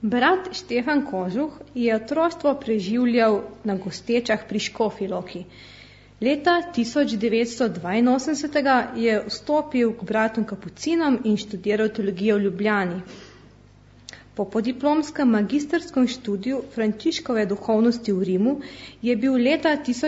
Brat Štefan Kožuh je otroštvo preživljal na Gostečah pri Škofji Loki. Leta 1982 je vstopil k bratom kapucinom in študiral teologijo v Ljubljani. Po podiplomskem magisterskem študiju Frančiškove duhovnosti v Rimu je bil leta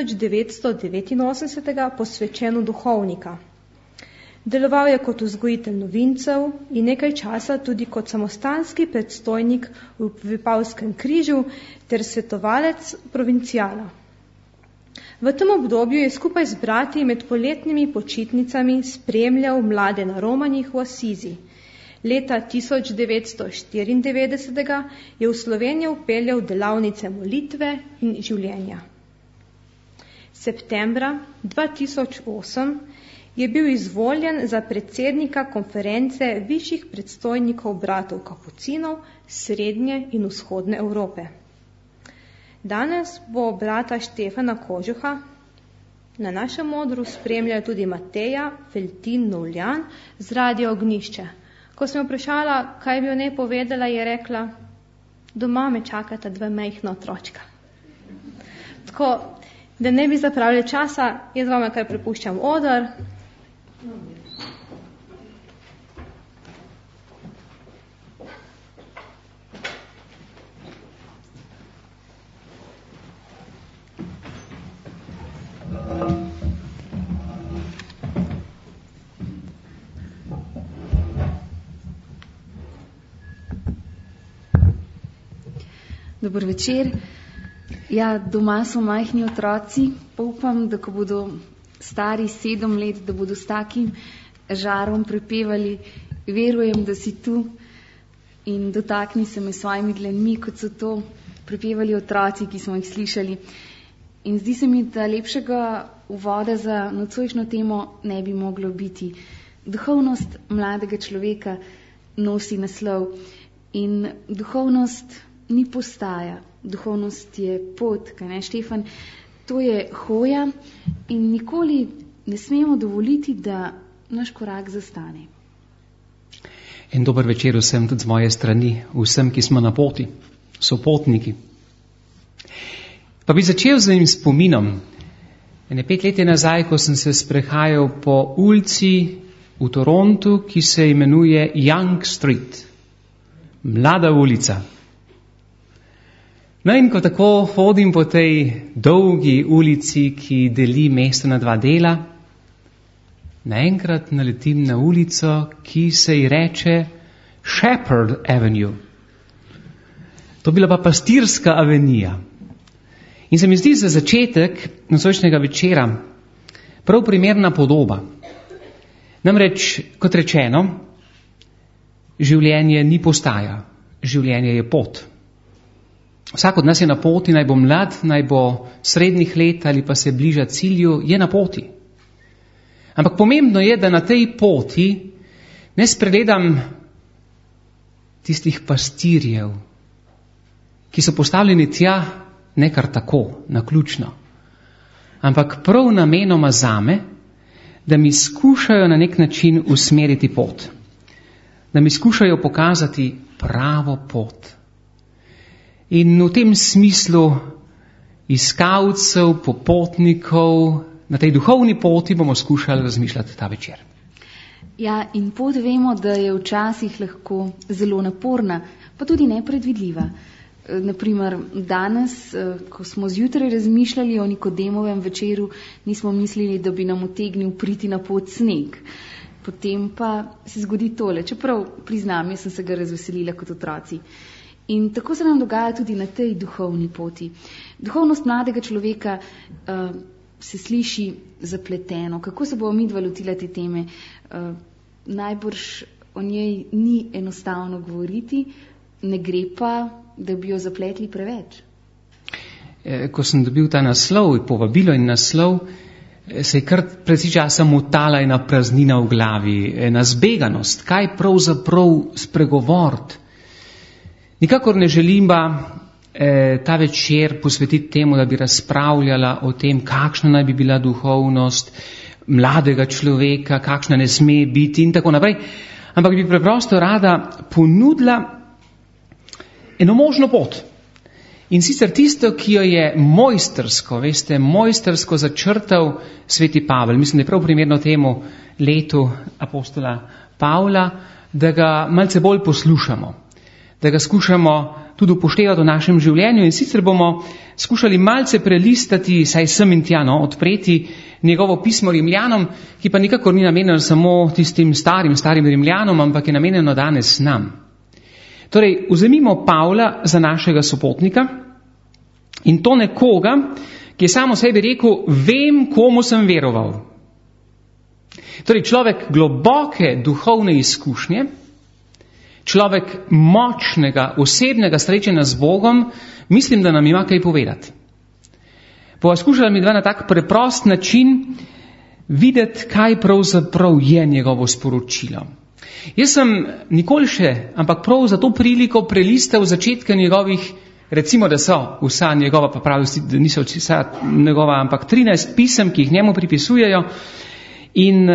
1989 posvečen v duhovnika. Deloval je kot vzgojitelj novincev in nekaj časa tudi kot samostanski predstojnik v Vipavskem križu ter svetovalec provincijala. V tem obdobju je skupaj z brati med poletnimi počitnicami spremljal mlade na romanjih v Asizi. Leta 1994 je v Slovenijo vpeljal delavnice molitve in življenja. Septembra 2008 je bil izvoljen za predsednika konference višjih predstojnikov bratov kapucinov Srednje in Vzhodne Evrope. Danes bo brata Štefana Kožuha na našem odru spremljala tudi Mateja Feltin Novljan z Radia Ognjišče. Ko sem jo vprašala, kaj bi o njej povedala, je rekla, doma me čakata 2 majhna otročka. Tako, da ne bi zapravljali časa, jaz vam kar prepuščam oder. Dober večer. Ja, doma so majhni otroci. Upam, da ko bodo stari 7 let, da bodo s takim žarom prepevali, verujem, da si tu in dotakni se me svojimi dlanmi, kot so to prepevali otroci, ki smo jih slišali. In zdi se mi, da lepšega uvoda za nocojšnjo temo ne bi moglo biti. Duhovnost mladega človeka nosi naslov in duhovnost ni postaja, duhovnost je pot, kaj ne, Štefan? To je hoja in nikoli ne smemo dovoliti, da naš korak zastane. En dober večer vsem tudi z moje strani, vsem, ki smo na poti, so potniki. Pa bi začel z enim spominom. 5 let nazaj, ko sem se sprehajal po ulici v Torontu, ki se imenuje Young Street, mlada ulica. No in ko tako hodim po tej dolgi ulici, ki deli mesto na 2 dela, naenkrat naletim na ulico, ki se ji reče Shepherd Avenue. To bila pa pastirska avenija. In se mi zdi za začetek nocojšnjega večera prav primerna podoba. Namreč, kot rečeno, življenje ni postaja, življenje je pot. Vsak od nas je na poti, naj bo mlad, naj bo srednjih let ali pa se bliža cilju, je na poti. Ampak pomembno je, da na tej poti ne spregledam tistih pastirjev, ki so postavljeni tja ne kar tako, naključno, ampak prav namenoma zame, da mi skušajo na nek način usmeriti pot, da mi skušajo pokazati pravo pot. In v tem smislu iskalcev, popotnikov, na tej duhovni poti bomo skušali razmišljati ta večer. Ja, in pot vemo, da je včasih lahko zelo naporna, pa tudi nepredvidljiva. Naprimer, danes, ko smo zjutraj razmišljali o Nikodemovem večeru, nismo mislili, da bi nam utegnil priti na pot sneg. Potem pa se zgodi tole, čeprav priznam, jaz sem se ga razveselila kot otroci. In tako se nam dogaja tudi na tej duhovni poti. Duhovnost mladega človeka se sliši zapleteno. Kako se bomo midva lotila te teme? Najbrž o njej ni enostavno govoriti, ne gre pa, da bi jo zapletli preveč. Ko sem dobil ta naslov, povabilo in naslov, se je kar precej časa motala ena praznina v glavi, ena zbeganost, kaj pravzaprav spregovoriti. Nikakor ne želim ta večer posvetiti temu, da bi razpravljala o tem, kakšna naj bi bila duhovnost mladega človeka, kakšna ne sme biti in tako naprej. Ampak bi preprosto rada ponudila eno možno pot. In sicer tisto, ki jo je mojstrsko začrtal sveti Pavel. Mislim, da je prav primerno temu letu apostola Pavla, da ga malce bolj poslušamo, da ga skušamo tudi upoštevati v našem življenju in sicer bomo skušali malce prelistati, saj sem in tja, odpreti njegovo pismo Rimljanom, ki pa nikakor ni namenjeno samo tistim starim Rimljanom, ampak je namenjeno danes nam. Torej, vzemimo Pavla za našega sopotnika in to nekoga, ki je samo sebi rekel, vem, komu sem veroval. Torej, človek globoke duhovne izkušnje, človek močnega, osebnega srečanja z Bogom, mislim, da nam ima kaj povedati. Poskušala mi dva na tak preprost način videti, kaj pravzaprav je njegovo sporočilo. Jaz sem nikoli še, ampak prav za to priliko prelistal začetke njegovih, recimo, da so vsa njegova, pa pravi, da niso vsa njegova, ampak 13 pisem, ki jih njemu pripisujejo. In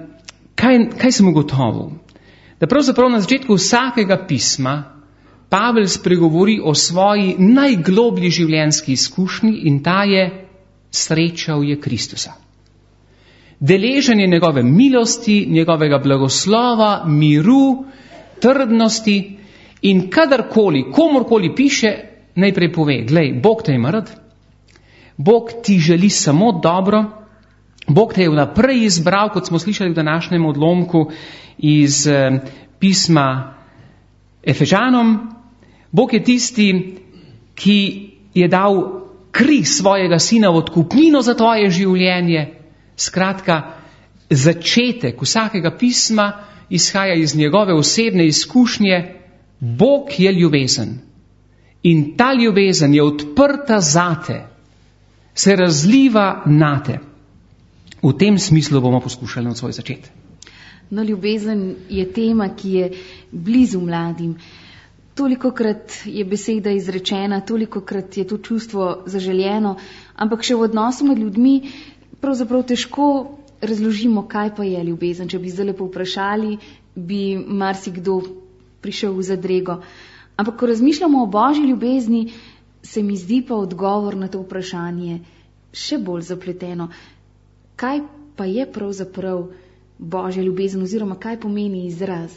kaj sem ugotovil? Da pravzaprav na začetku vsakega pisma Pavel spregovori o svoji najgloblji življenjski izkušnji in ta je srečal je Kristusa. Deležen je njegove milosti, njegovega blagoslova, miru, trdnosti in kadarkoli, komorkoli piše, najprej pove, glej, Bog te ima rad, Bog ti želi samo dobro, Bog te je vnaprej izbral, kot smo slišali v današnjem odlomku iz pisma Efežanom. Bog je tisti, ki je dal kri svojega sina v odkupnino za tvoje življenje. Skratka, začetek vsakega pisma izhaja iz njegove osebne izkušnje. Bog je ljubezen in ta ljubezen je odprta zate, se razliva nate. V tem smislu bomo poskušali od svoj začeti. No, ljubezen je tema, ki je blizu mladim. Tolikokrat je beseda izrečena, tolikokrat je to čustvo zaželjeno, ampak še v odnosu med ljudmi pravzaprav težko razložimo, kaj pa je ljubezen. Če bi zdaj povprašali, bi marsikdo prišel v zadrego. Ampak ko razmišljamo o božji ljubezni, se mi zdi pa odgovor na to vprašanje še bolj zapleteno. Kaj pa je pravzaprav božja ljubezen oziroma kaj pomeni izraz?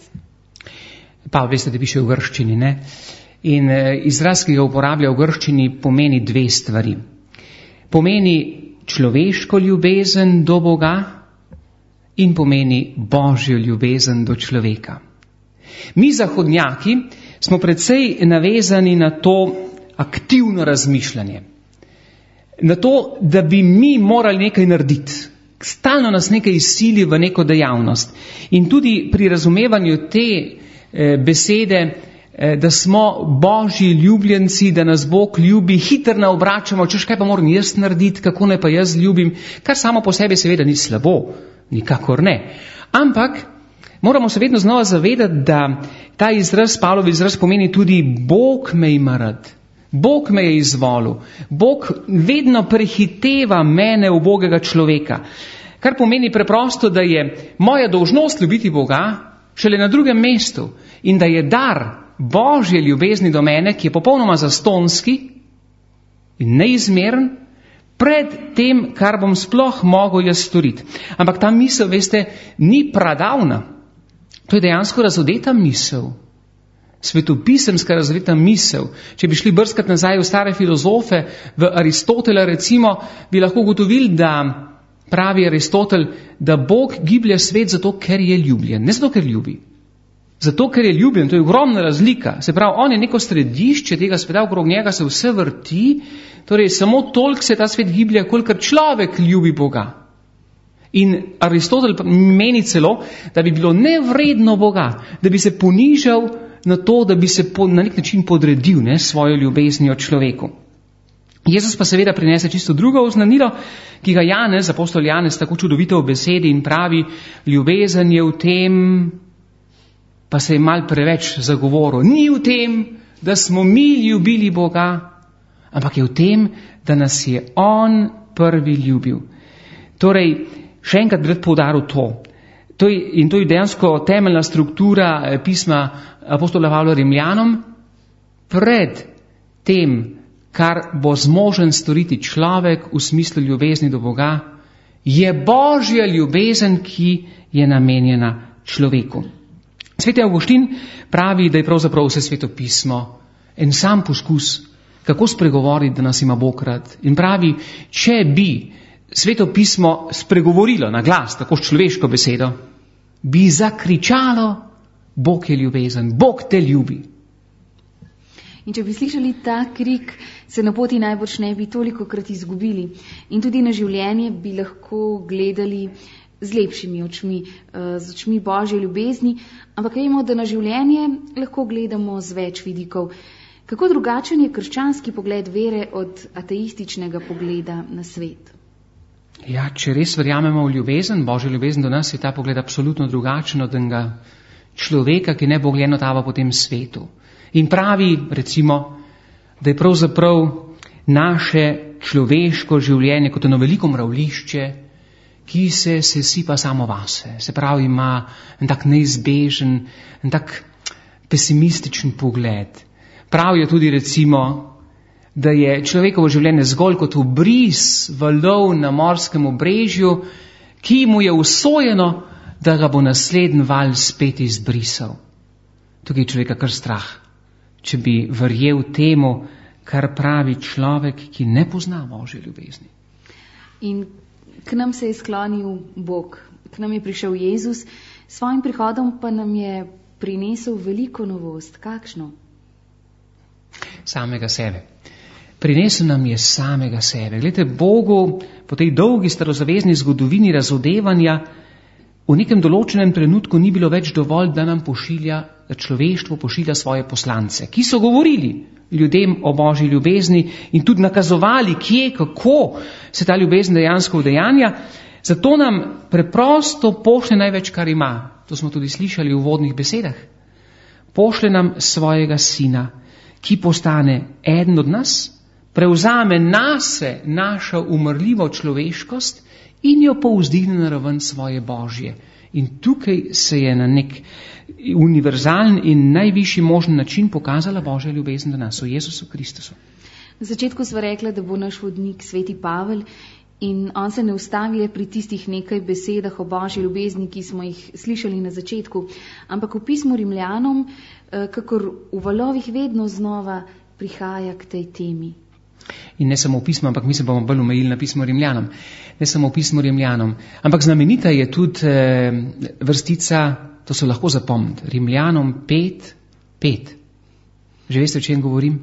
Pa veste, da piše v grščini, ne? In izraz, ki ga uporablja v grščini, pomeni dve stvari. Pomeni človeško ljubezen do Boga in pomeni božjo ljubezen do človeka. Mi, zahodnjaki, smo precej navezani na to aktivno razmišljanje. Na to, da bi mi morali nekaj narediti. Stalno nas nekaj izsili v neko dejavnost. In tudi pri razumevanju te besede, da smo božji ljubljenci, da nas Bog ljubi, hitro naobračamo, češ kaj pa moram jaz narediti, kako naj pa jaz ljubim, kar samo po sebi seveda ni slabo, nikakor ne. Ampak moramo se vedno znova zavedati, da ta izraz, Pavlov izraz pomeni tudi Bog me ima rad. Bog me je izvolil. Bog vedno prehiteva mene, ubogega človeka. Kar pomeni preprosto, da je moja dolžnost ljubiti Boga šele na drugem mestu in da je dar božje ljubezni do mene, ki je popolnoma zastonski in neizmeren, pred tem, kar bom sploh mogel jaz storiti. Ampak ta misel, veste, ni pradavna. To je dejansko razodeta misel. Svetopisemska razodeta misel. Če bi šli brskati nazaj v stare filozofe, v Aristotela recimo, bi lahko ugotovili, da pravi Aristotel, da Bog giblje svet zato, ker je ljubljen. Ne zato, ker ljubi. Zato, ker je ljubljen. To je ogromna razlika. Se pravi, on je neko središče tega sveta, okrog njega se vse vrti, torej samo toliko se ta svet giblje, kolikor človek ljubi Boga. In Aristotel meni celo, da bi bilo nevredno Boga, da bi se ponižal na to, da bi se na nek način podredil svojo ljubeznijo človeku. Jezus pa seveda prinese čisto drugo oznanilo, ki ga Janez, apostol Janez, tako čudovito v besedi in pravi, ljubezen je v tem, pa se je mal preveč zagovoril, ni v tem, da smo mi ljubili Boga, ampak je v tem, da nas je On prvi ljubil. Torej, še enkrat bi rad poudaril to. In to je dejansko temeljna struktura pisma apostola Pavla Rimljanom. pred tem, kar bo zmožen storiti človek v smislu ljubezni do Boga, je Božja ljubezen, ki je namenjena človeku. Sveti Avguštin pravi, da je pravzaprav vse Sveto pismo en sam poskus, kako spregovoriti, da nas ima Bog rad. In pravi, če bi Sveto pismo spregovorilo na glas, tako s človeško besedo, bi zakričalo, Bog je ljubezen, Bog te ljubi. In če bi slišali ta krik, se na poti najbrž ne bi tolikokrat izgubili. In tudi na življenje bi lahko gledali z lepšimi očmi, z očmi Božje ljubezni, ampak vemo, da na življenje lahko gledamo z več vidikov. Kako drugačen je krščanski pogled vere od ateističnega pogleda na svet? Ja, če res verjamemo v ljubezen, Božjo ljubezen do nas, je ta pogled absolutno drugačen od enega človeka, ki nebogljeno tava po tem svetu. In pravi, recimo, da je pravzaprav naše človeško življenje kot eno veliko mravljišče, ki se sipa samo vase. Se pravi, ima en tak neizbežen, en tak pesimističen pogled. Pravijo tudi, recimo, da je človekovo življenje zgolj kot ubris valov na morskem obrežju, ki mu je usojeno, da ga bo naslednji val spet izbrisal. Tukaj je človeka kar strah, če bi verjel temu, kar pravi človek, ki ne pozna Božje ljubezni. In k nam se je sklonil Bog, k nam je prišel Jezus, s svojim prihodom pa nam je prinesel veliko novost. Kakšno? Samega sebe. Prinesel nam je samega sebe. Glejte, Bogu po tej dolgi starozavezni zgodovini razodevanja v nekem določenem trenutku ni bilo več dovolj, da nam pošilja, da človeštvo pošilja svoje poslance, ki so govorili ljudem o Božji ljubezni in tudi nakazovali, kje, kako se ta ljubezen dejansko udejanja. Zato nam preprosto pošlje največ, kar ima. To smo tudi slišali v uvodnih besedah. Pošlje nam svojega sina, ki postane eden od nas, prevzame nase našo umrljivo človeškost in jo povzdigne na raven svoje Božje. In tukaj se je na nek univerzalen in najvišji možen način pokazala Božja ljubezen do nas, v Jezusu Kristusu. Na začetku sva rekla, da bo naš vodnik sveti Pavel, in on se ne ustavi le pri tistih nekaj besedah o Božji ljubezni, ki smo jih slišali na začetku, ampak v pismu Rimljanom, kakor v valovih vedno znova prihaja k tej temi. In ne samo v pismu, ampak mi se bomo bolj omejili na pismo Rimljanom. Ne samo v pismu Rimljanom, ampak znamenita je tudi vrstica, to se lahko zapomniti, Rimljanom 5:5. Že veste, o čem govorim?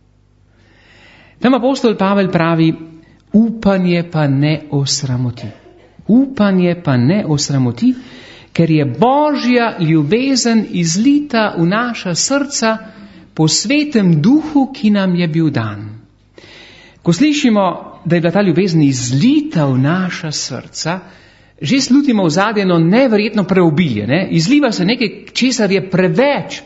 Tam apostol Pavel pravi, upanje pa ne osramoti. Upanje pa ne osramoti, ker je Božja ljubezen izlita v naša srca po svetem duhu, ki nam je bil dan. Ko slišimo, da je bila ta ljubezen izlita v naša srca, že slutimo v zadnje eno neverjetno preobilje. Ne? Izliva se nekaj, česar je preveč.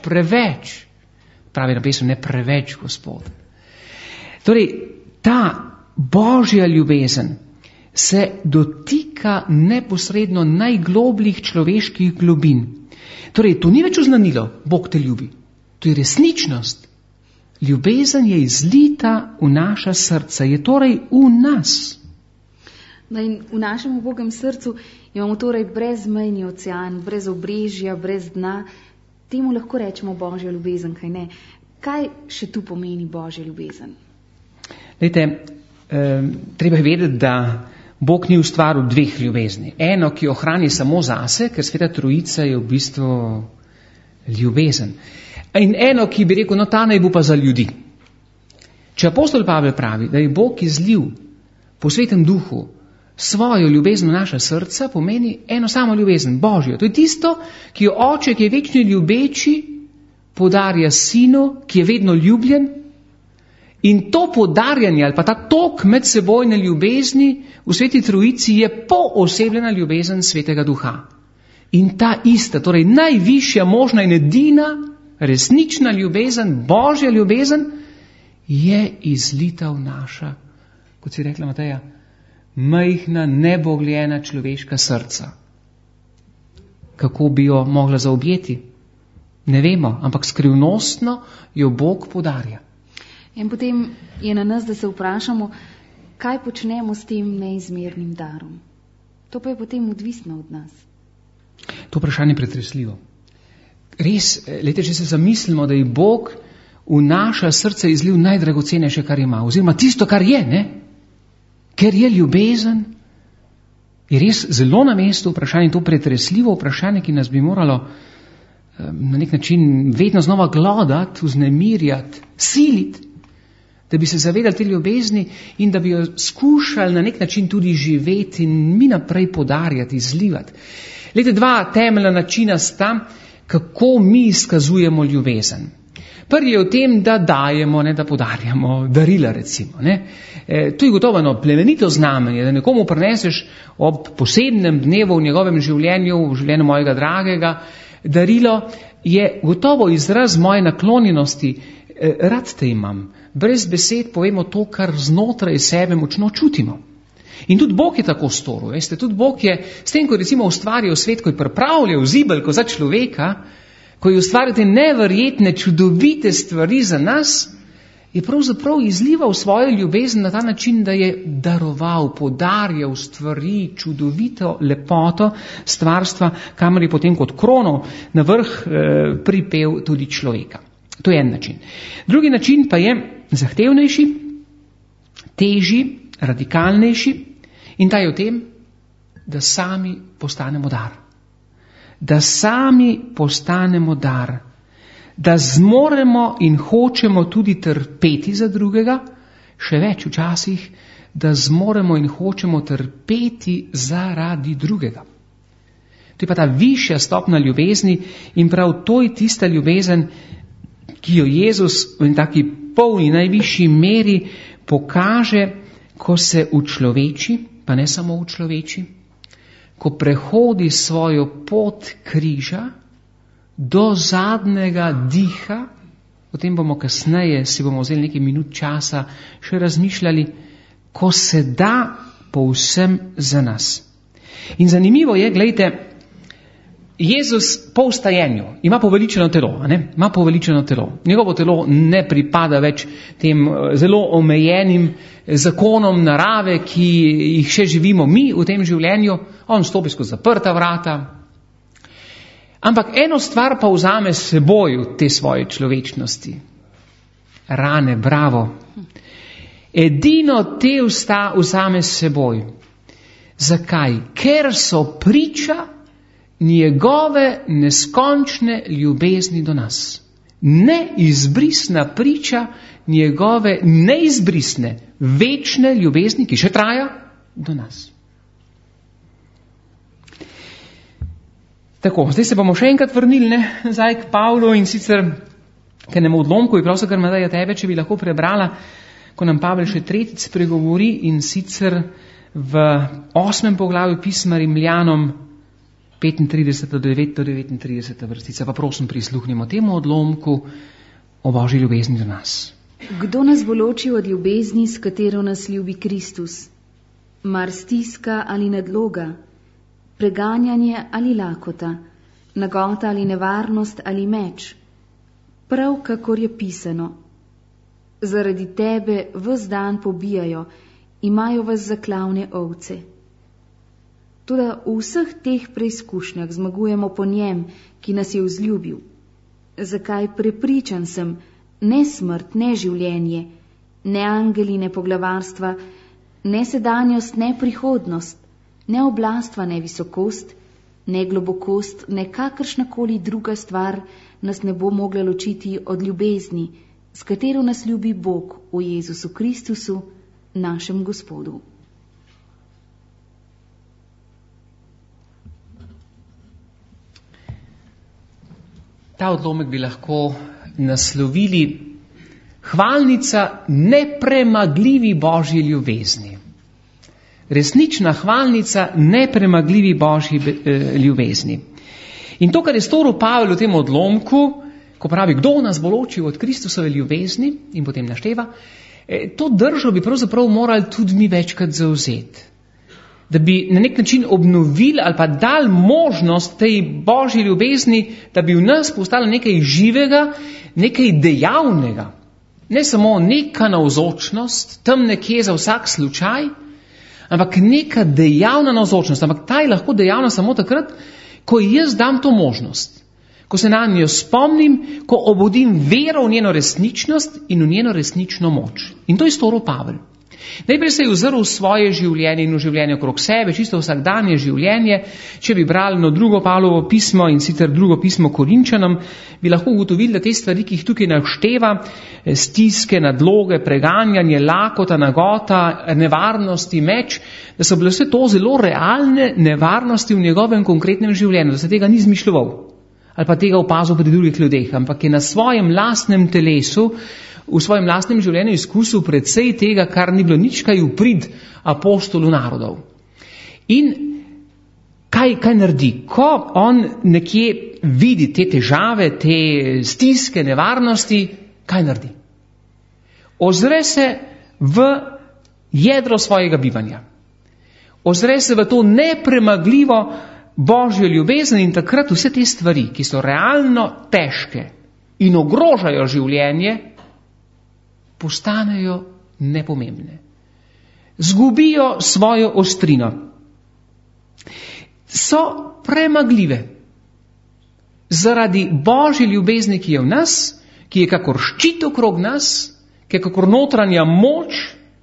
Pravi na pesmu, ne preveč, Gospod. Torej, ta Božja ljubezen se dotika neposredno najglobljih človeških globin. Torej, to ni več oznanilo, Bog te ljubi. To je resničnost. Ljubezen je izlita v naša srca, je torej v nas. No in v našem ubogem srcu imamo torej brezmejni ocean, brez obrežja, brez dna. Temu lahko rečemo Božja ljubezen, kaj ne? Kaj še tu pomeni Božja ljubezen? Lejte, treba je vedeti, da Bog ni ustvaril dveh ljubezni. Eno, ki jo hrani samo zase, ker Sveta Trojica je v bistvu ljubezen. In eno, ki bi rekel, no ta naj bo pa za ljudi. Če apostol Pavel pravi, da je Bog izlil po svetem duhu svojo ljubezen v naša srca, pomeni eno samo ljubezen, Božjo. To je tisto, ki jo oče, ki je večni ljubeči, podarja sinu, ki je vedno ljubljen. In to podarjanje ali pa ta tok medsebojne ljubezni v Sveti Trojici je poosebljena ljubezen Svetega Duha. In ta ista, torej najvišja možna in edina resnična ljubezen, Božja ljubezen, je izlita v naša, kot si rekla Mateja, majhna, nebogljena človeška srca. Kako bi jo mogla zaobjeti? Ne vemo, ampak skrivnostno jo Bog podarja. In potem je na nas, da se vprašamo, kaj počnemo s tem neizmernim darom. To pa je potem odvisno od nas. To vprašanje je pretresljivo. Res, lejte, če se zamislimo, da je Bog v naša srca izlil najdragocenejše, kar ima, oziroma tisto, kar je, ne? Ker je ljubezen, je res zelo na mestu vprašanje, to pretresljivo vprašanje, ki nas bi moralo na nek način vedno znova glodati, vznemirjati, siliti, da bi se zavedali te ljubezni in da bi jo skušali na nek način tudi živeti in mi naprej podarjati, izlivati. Lejte, dva temeljna načina sta, kako mi izkazujemo ljubezen. Prvi je v tem, da dajemo, ne da podarjamo darila, recimo. Ne. To je gotovo eno plemenito znamenje, da nekomu prineseš ob posebnem dnevu v njegovem življenju, v življenju mojega dragega, darilo je gotovo izraz moje naklonjenosti, rad te imam. Brez besed povemo to, kar znotraj sebe močno čutimo. In tudi Bog je tako storil, veste, tudi Bog je, s tem, ko recimo ustvarjal svet, ko je pripravljal zibelko za človeka, ko je ustvarjal te neverjetne, čudovite stvari za nas, je pravzaprav izlival svojo ljubezen na ta način, da je daroval, podarjal stvari, čudovito lepoto stvarstva, kamor je potem kot krono na vrh pripel tudi človeka. To je en način. Drugi način pa je zahtevnejši, težji, radikalnejši in ta je v tem, da sami postanemo dar. Da sami postanemo dar. Da zmoremo in hočemo tudi trpeti za drugega, še več včasih, da zmoremo in hočemo trpeti zaradi drugega. To je pa ta višja stopna ljubezni in prav to je tista ljubezen, ki jo Jezus v taki polni, najvišji meri pokaže, ko se učloveči, pa ne samo učloveči, ko prehodi svojo pot križa do zadnjega diha, o tem bomo kasneje, si bomo vzeli nekaj minut časa, še razmišljali, ko se da povsem za nas. In zanimivo je, gledajte, Jezus po vstajenju ima poveličeno telo, ima poveličeno telo. Njegovo telo ne pripada več tem zelo omejenim zakonom narave, ki jih še živimo mi v tem življenju. On stopi skozi zaprta vrata. Ampak eno stvar pa vzame s seboj v te svoje človečnosti. Rane, bravo. Edino te vzame s seboj. Zakaj? Ker so priča njegove neskončne ljubezni do nas. Neizbrisna priča njegove neizbrisne, večne ljubezni, ki še traja do nas. Tako, zdaj se bomo še enkrat vrnili nazaj k Pavlu in sicer k enemu odlomku, je pravzaprav Mateja tebe, če bi lahko prebrala, ko nam Pavel še tretjič spregovori in sicer v 8. poglavju pisma Rimljanom 35 do 39 vrstica, pa prosim prisluhnimo temu odlomku o Božji ljubezni do nas. Kdo nas bo ločil od ljubezni, s katero nas ljubi Kristus? Mar stiska ali nadloga, preganjanje ali lakota, nagota ali nevarnost ali meč? Prav kakor je pisano, zaradi tebe ves dan pobijajo, imajo vas za klavne ovce. Toda v vseh teh preizkušnjah zmagujemo po njem, ki nas je vzljubil. Zakaj? Prepričan sem, ne smrt, ne življenje, ne angeli, ne poglavarstva, ne sedanjost, ne prihodnost, ne oblastva, ne visokost, ne globokost, ne kakršnakoli druga stvar nas ne bo mogla ločiti od ljubezni, s katero nas ljubi Bog v Jezusu Kristusu, našem Gospodu. Ta odlomek bi lahko naslovili hvalnica nepremagljivi Božji ljubezni. Resnična hvalnica nepremagljivi Božji ljubezni. In to, kar je storil Pavel v tem odlomku, ko pravi, kdo nas bo ločil od Kristusove ljubezni in potem našteva, to držo bi pravzaprav morali tudi mi večkrat zavzeti. da bi na nek način obnovili ali pa dali možnost tej Božji ljubezni, da bi v nas postalo nekaj živega, nekaj dejavnega. Ne samo neka navzočnost, tam nekje za vsak slučaj, ampak neka dejavna navzočnost. Ampak ta je lahko dejavna samo takrat, ko jaz dam to možnost. Ko se na njo spomnim, ko obudim vero v njeno resničnost in v njeno resnično moč. In to je storil Pavel. Najprej se je ozrl v svoje življenje in v življenje okrog sebe, čisto vsakdanje življenje. Če bi brali drugo Pavlovo pismo in sicer drugo pismo Korinčanom, bi lahko ugotovili, da te stvari, ki jih tukaj našteva, stiske, nadloge, preganjanje, lakota, nagota, nevarnosti, meč, da so bile vse to zelo realne nevarnosti v njegovem konkretnem življenju, da se tega ni izmišljoval ali pa tega opazil pri drugih ljudeh, ampak je na svojem lastnem telesu, v svojem lastnem življenju izkusil precej tega, kar ni bilo nič kaj v prid apostolu narodov. In kaj naredi? Ko on nekje vidi te težave, te stiske, nevarnosti, kaj naredi? Ozre se v jedro svojega bivanja. Ozre se v to nepremagljivo Božjo ljubezen in takrat vse te stvari, ki so realno težke in ogrožajo življenje, postanejo nepomembne. Zgubijo svojo ostrino. So premagljive. Zaradi Božje ljubezni, ki je v nas, ki je kakor ščit okrog nas, ki je kakor notranja moč,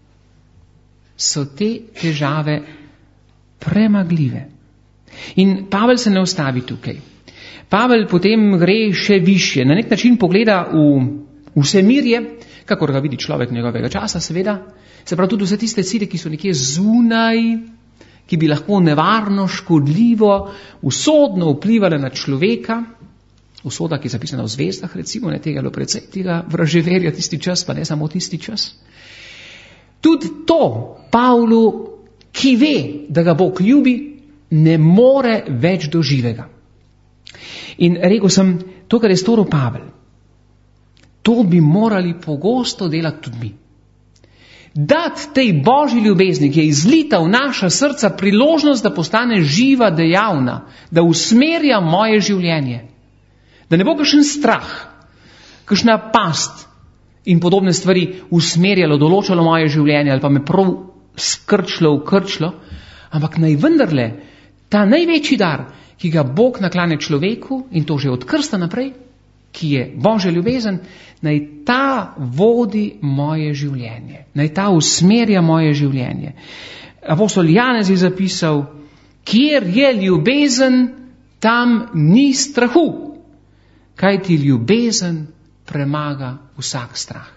so te težave premagljive. In Pavel se ne ustavi tukaj. Pavel potem gre še više. Na nek način pogleda v vsemirje, kakor ga vidi človek njegovega časa, seveda. Se pravi tudi vse tiste sile, ki so nekje zunaj, ki bi lahko nevarno, škodljivo, usodno vplivale na človeka. Usoda, ki je zapisana v zvezdah, recimo, ne, tega je bilo precej, tega vraževerja tisti čas, pa ne samo tisti čas. Tudi to Pavlu, ki ve, da ga Bog ljubi, ne more več do živega. In rekel sem, to, kar je storil Pavel, to bi morali pogosto delati tudi mi. Dati tej Božji ljubezni, ki je izlita v naša srca, priložnost, da postane živa, dejavna, da usmerja moje življenje. Da ne bo kakšen strah, kakšna past in podobne stvari usmerjalo, določalo moje življenje ali pa me prav skrčilo, ukrčilo, ampak naj vendarle ta največji dar, ki ga Bog naklanja človeku, in to že od krsta naprej, ki je Božja ljubezen, naj ta vodi moje življenje, naj ta usmerja moje življenje. Apostol Janez je zapisal, kjer je ljubezen, tam ni strahu, kajti ljubezen premaga vsak strah.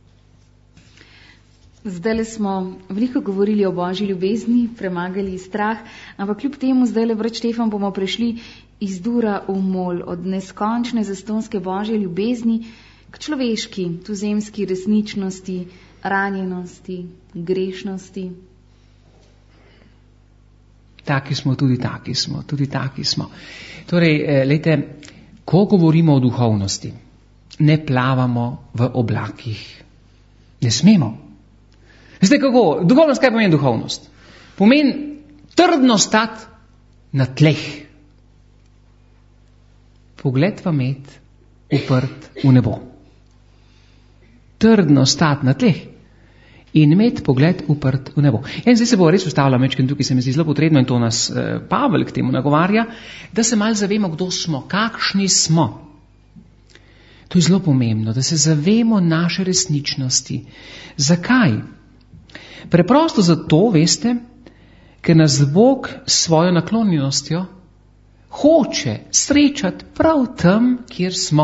Zdaj smo veliko govorili o Božji ljubezni, premagali strah, ampak kljub temu zdaj, brat Štefan, bomo prešli iz dura v mol, od neskončne zastonske Božje ljubezni k človeški, tuzemski resničnosti, ranjenosti, grešnosti. Taki smo. Torej, lejte, ko govorimo o duhovnosti, ne plavamo v oblakih. Ne smemo. Veste kako? Duhovnost, kaj pomeni duhovnost? Pomeni trdno stati na tleh. Pogled v med, uprt v nebo. Trdno stati na tleh in imeti pogled uprt v nebo. In zdaj se bo res ustavila mečken, tukaj se mi zdi zelo potrebno in to nas Pavel k temu nagovarja, da se malo zavemo, kdo smo, kakšni smo. To je zelo pomembno, da se zavemo naše resničnosti. Zakaj? Preprosto zato, veste, ker nas Bog s svojo naklonjenostjo hoče srečati prav tam, kjer smo.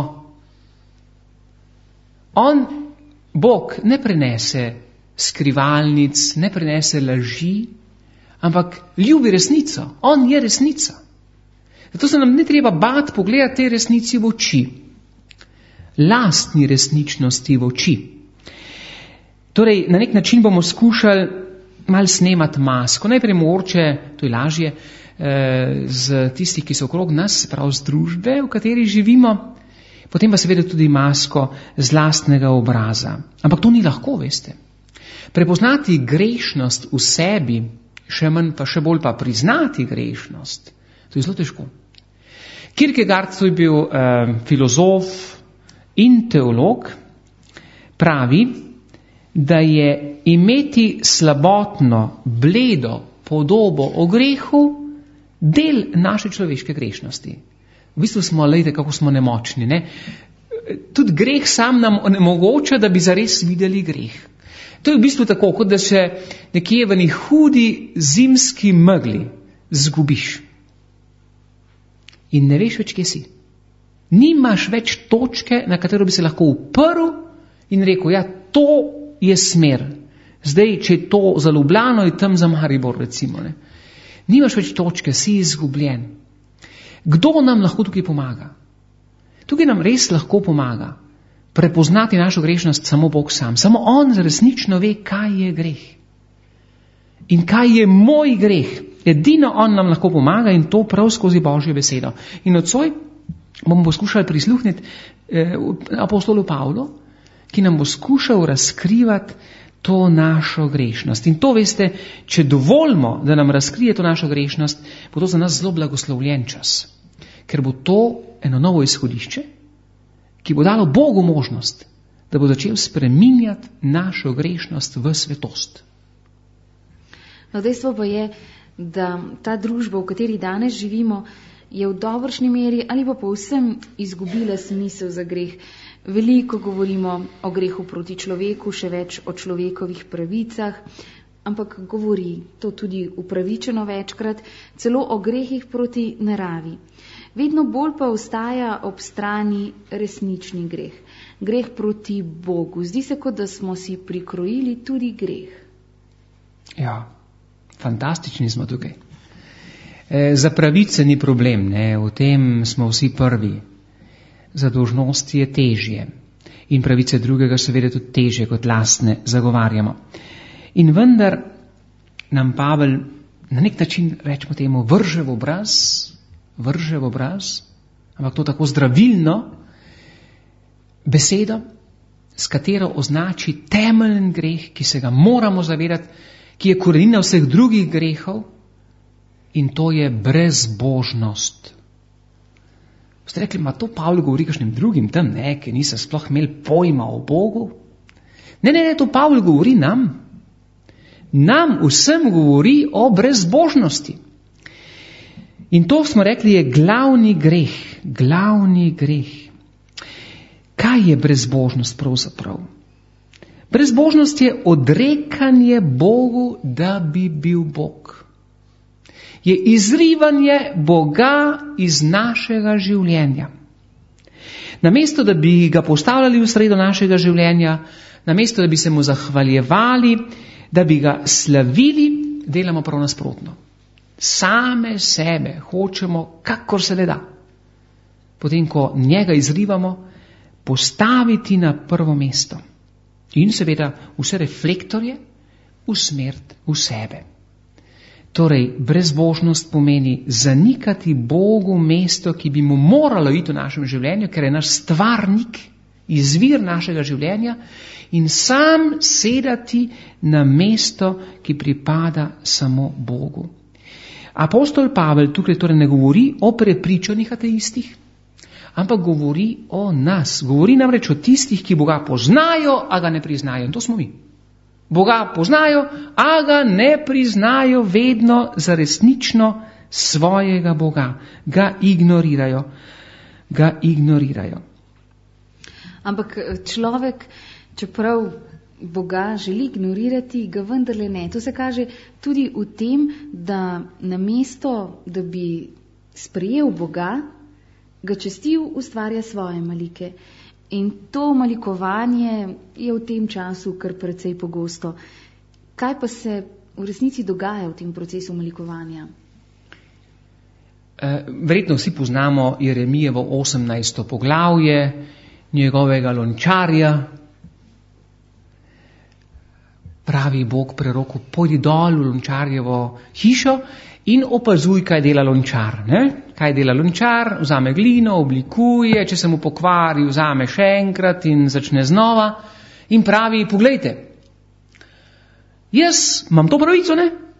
Bog ne prenese skrivalnic, ne prenese laži, ampak ljubi resnico. On je resnica. Zato se nam ne treba bati pogledati tej resnici v oči. Lastni resničnosti v oči. Torej, na nek način bomo skušali malo snemati masko. Najprej mogoče, to je lažje, z tistih, ki so okrog nas, prav z družbe, v kateri živimo, potem pa seveda tudi masko z lastnega obraza. Ampak to ni lahko, veste. Prepoznati grešnost v sebi, še manj pa še bolj pa priznati grešnost. To je zelo težko. Kierkegaard, to je bil filozof in teolog, pravi, da je imeti slabotno, bledo podobo o grehu del naše človeške grešnosti. V bistvu smo, lejte, kako smo nemočni, ne? Tudi greh sam nam onemogoča, da bi zares videli greh. To je v bistvu tako, kot da se nekje v neki hudi zimski megli zgubiš. In ne veš več, kje si. Nimaš več točke, na katero bi se lahko uprl in rekel, ja, to je smer. Zdaj, če je to za Ljubljano, je tam za Maribor, recimo. Ne? Nimaš več točke, si izgubljen. Kdo nam lahko tukaj pomaga? Tukaj nam res lahko pomaga prepoznati našo grešnost samo Bog sam. Samo On resnično ve, kaj je greh. In kaj je moj greh. Edino On nam lahko pomaga in to prav skozi Božjo besedo. In nocoj bomo poskušali prisluhniti apostolu Pavlu, ki nam bo skušal razkrivati to našo grešnost. In to, veste, če dovolimo, da nam razkrije to našo grešnost, bo to za nas zelo blagoslovljen čas. Ker bo to eno novo izhodišče, ki bo dalo Bogu možnost, da bo začel spreminjati našo grešnost v svetost. No, dejstvo pa je, da ta družba, v kateri danes živimo, je v dobršni meri ali pa povsem izgubila smisel za greh. Veliko govorimo o grehu proti človeku, še več o človekovih pravicah, ampak govori to tudi upravičeno večkrat, celo o grehih proti naravi. Vedno bolj pa ostaja ob strani resnični greh. Greh proti Bogu. Zdi se, kot da smo si prikrojili tudi greh. Ja, fantastični smo tukaj. Za pravice ni problem, ne? V tem smo vsi prvi. Za dolžnosti je težje. In pravice drugega seveda tudi težje kot lastne zagovarjamo. In vendar nam Pavel na nek način, rečemo temu, vrže v obraz, ampak to tako zdravilno besedo, s katero označi temeljen greh, ki se ga moramo zavedati, ki je korenina vseh drugih grehov, in to je brezbožnost. Ste rekli, ma to Pavel govori kakšnim drugim tam, ne, ki niso sploh imeli pojma o Bogu? Ne, to Pavel govori nam. Nam vsem govori o brezbožnosti. In to smo rekli je glavni greh. Kaj je brezbožnost pravzaprav? Brezbožnost je odrekanje Bogu, da bi bil Bog. Je izrivanje Boga iz našega življenja. Namesto, da bi ga postavljali v sredo našega življenja, namesto, da bi se mu zahvaljevali, da bi ga slavili, delamo prav nasprotno. Same sebe hočemo, kakor se le da. Potem, ko njega izrivamo, postaviti na prvo mesto. In seveda vse reflektorje usmeriti v sebe. Torej, brezbožnost pomeni zanikati Bogu mesto, ki bi mu moralo iti v našem življenju, ker je naš stvarnik, izvir našega življenja, in sam sedati na mesto, ki pripada samo Bogu. Apostol Pavel tukaj torej ne govori o prepričanih ateistih, ampak govori o nas. Govori namreč o tistih, ki Boga poznajo, a ga ne priznajo. In to smo mi. Boga poznajo, a ga ne priznajo vedno za resnično svojega Boga. Ga ignorirajo. Ampak človek, čeprav Boga želi ignorirati, ga vendarle ne. To se kaže tudi v tem, da namesto, da bi sprejel Boga, ga častil ustvarja svoje malike. In to malikovanje je v tem času kar precej pogosto. Kaj pa se v resnici dogaja v tem procesu malikovanja? Verjetno vsi poznamo Jeremijevo 18. poglavje, njegovega lončarja. Pravi Bog preroku, pojdi dol v lončarjevo hišo in opazuj, kaj dela lončar. Ne? Kaj dela lončar? Vzame glino, oblikuje, če se mu pokvari, vzame še enkrat in začne znova. In pravi, poglejte, jaz imam to pravico, ne?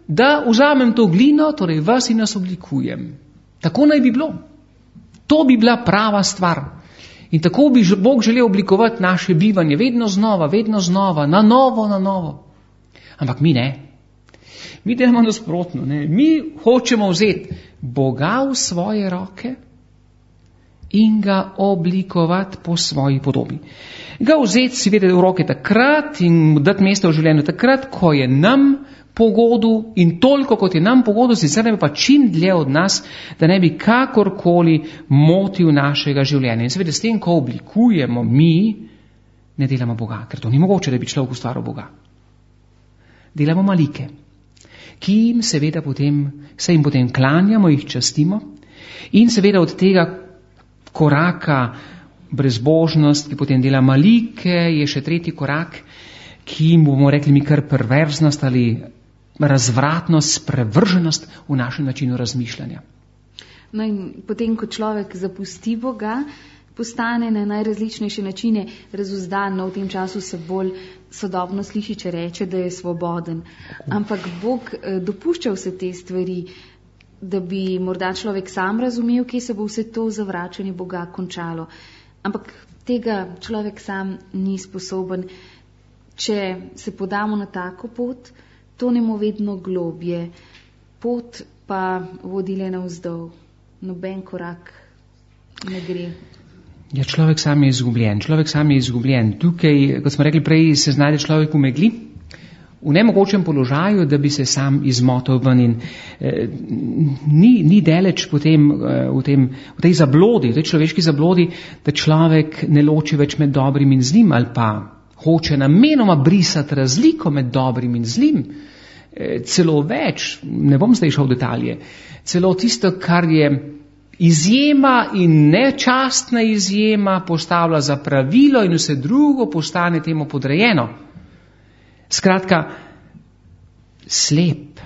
da vzamem to glino, torej vas in nas oblikujem. Tako naj bi bilo. To bi bila prava stvar. In tako bi Bog želel oblikovati naše bivanje, vedno znova, na novo. Ampak mi ne. Mi delamo nasprotno. Ne? Mi hočemo vzeti Boga v svoje roke in ga oblikovati po svoji podobi. Ga vzeti si vedeti v roke takrat in mu dati mesto v življenju takrat, ko je nam pogodu in toliko, kot je nam pogodu, sicer ne bi pa čim dlje od nas, da ne bi kakorkoli motil našega življenja. In seveda s tem, ko oblikujemo mi, ne delamo Boga, ker to ni mogoče, da bi človek ustvaril Boga. Delamo malike, ki jim seveda se jim potem klanjamo, jih častimo in seveda od tega koraka brezbožnost, ki potem dela malike, je še tretji korak, ki jim bomo rekli mi kar perverznost ali razvratnost, sprevrženost v našem načinu razmišljanja. No in potem, ko človek zapusti Boga, postane na najrazličnejše načine razuzdan, no v tem času se bolj sodobno sliši, če reče, da je svoboden. Ampak Bog dopušča vse te stvari, da bi morda človek sam razumel, kje se bo vse to zavračanje Boga končalo. Ampak tega človek sam ni sposoben. Če se podamo na tako pot, tonemo vedno globje. Pot pa vodi le navzdol. Noben korak ne gre. Ja, človek sam je izgubljen. Tukaj, kot smo rekli prej, se znajde človek v megli, v nemogočem položaju, da bi se sam izmotal ven in ni deleč potem v tej zablodi, v tej človeški zablodi, da človek ne loči več med dobrim in zlim ali pa hoče namenoma brisati razliko med dobrim in zlim. Celo več, ne bom zdaj šel v detalje, celo tisto, kar je izjema in nečastna izjema, postavlja za pravilo in vse drugo postane temu podrejeno. Skratka, slep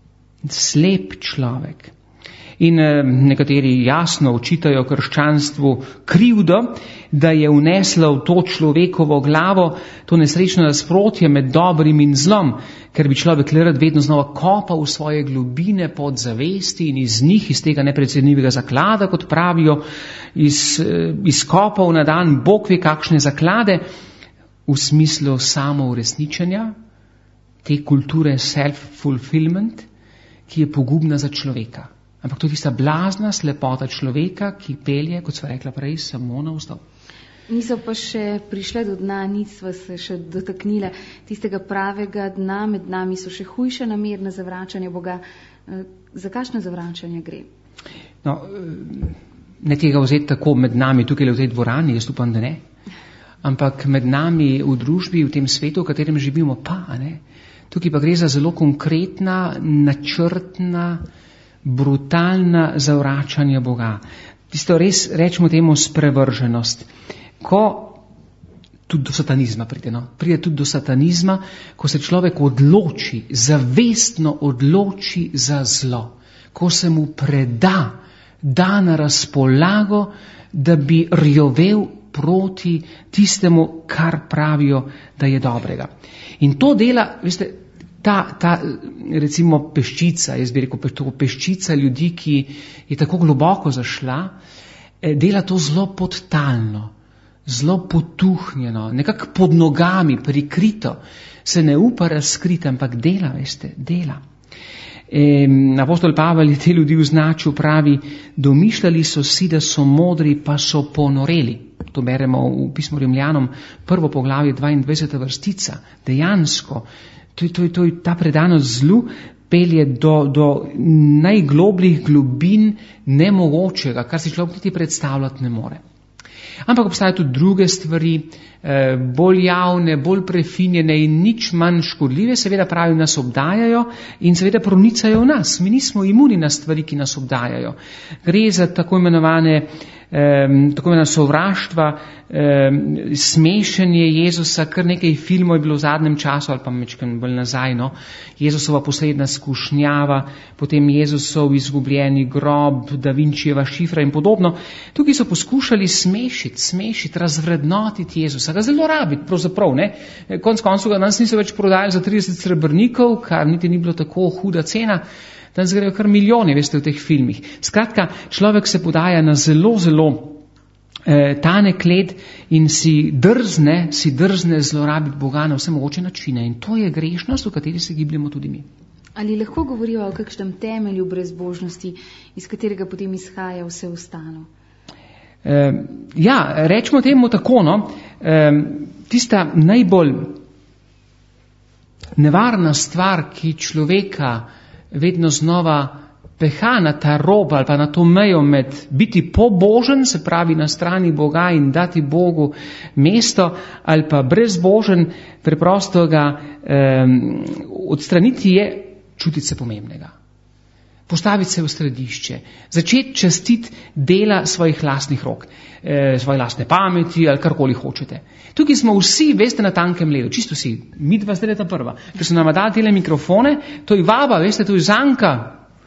človek. In nekateri jasno očitajo krščanstvu krivdo, da je vneslo v to človekovo glavo to nesrečno nasprotje med dobrim in zlom, ker bi človek le rad vedno znova kopal v svoje globine podzavesti in iz njih, iz tega neprecenljivega zaklada, kot pravijo, izkopal na dan Bog ve kakšne zaklade v smislu samouresničenja, te kulture self-fulfillment, ki je pogubna za človeka. Ampak to je tista blazna slepota človeka, ki pelje, kot sva rekla prej, samo navzdol. Niso pa še prišle do dna, nisva se še dotaknila tistega pravega dna, med nami so še hujše namerna zavračanja Boga. Za kakšno zavračanje gre? No, ne tega vzeti tako med nami, tukaj v tej dvorani, jaz upam, da ne. Ampak med nami v družbi, v tem svetu, v katerem živimo, pa ne. Tukaj pa gre za zelo konkretna, načrtna, brutalna zavračanja Boga. Tisto res, rečemo temu, sprevrženost. Ko tudi do satanizma pride tudi do satanizma, ko se človek odloči, zavestno odloči za zlo, ko se mu da na razpolago, da bi rjovel proti tistemu, kar pravijo, da je dobrega. In to dela, veste, ta recimo peščica, jaz bi rekel peščica ljudi, ki je tako globoko zašla, dela to zelo podtalno, zelo potuhnjeno, nekako pod nogami, prikrito, se ne upa razkriti, ampak dela, veste, dela. Apostol Pavel je te ljudi označil, pravi, domišljali so si, da so modri, pa so ponoreli. To beremo v pismu Rimljanom, 1. poglavje, 22. vrstica. Dejansko, ta predanost zlu pelje do najglobljih globin nemogočega, kar si človek niti predstavljati ne more. Ampak obstajajo tudi druge stvari, bolj javne, bolj prefinjene in nič manj škodljive, seveda pravi, nas obdajajo in seveda pronicajo v nas. Mi nismo imuni na stvari, ki nas obdajajo. Gre za tako imenovane sovraštva, smešenje Jezusa, kar nekaj filmov je bilo v zadnjem času, ali pa mečkaj bolj nazaj, no. Jezusova posledna skušnjava, potem Jezusov izgubljeni grob, Da Vinčijeva šifra in podobno. Tukaj so poskušali smešiti smešiti, razvrednotiti Jezusa, ga zelo rabiti, pravzaprav, ne. Konec koncev ga danes niso več prodajali za 30 srebrnikov, kar niti ni bilo tako huda cena, danes grejo kar milijoni, veste, v teh filmih. Skratka, človek se podaja na zelo, zelo tanek led in si drzne zlorabiti Boga na vse mogoče načine. In to je grešnost, v kateri se gibljemo tudi mi. Ali lahko govorijo o kakšnem temelju brezbožnosti, iz katerega potem izhaja vse ostalo? Rečemo temu tako, no, tista najbolj nevarna stvar, ki človeka vedno znova peha na ta rob ali pa na to mejo med biti pobožen, se pravi na strani Boga in dati Bogu mesto, ali pa brezbožen, preprosto ga odstraniti, je čutiti se pomembnega. Postaviti se v središče, začeti častiti dela svojih lastnih rok, svoje lastne pameti ali karkoli hočete. Tukaj smo vsi, veste, na tankem ledu, čisto vsi, mi dva zdaj ta prva, ker so nam dali tele mikrofone, to je vaba, veste, to je zanka.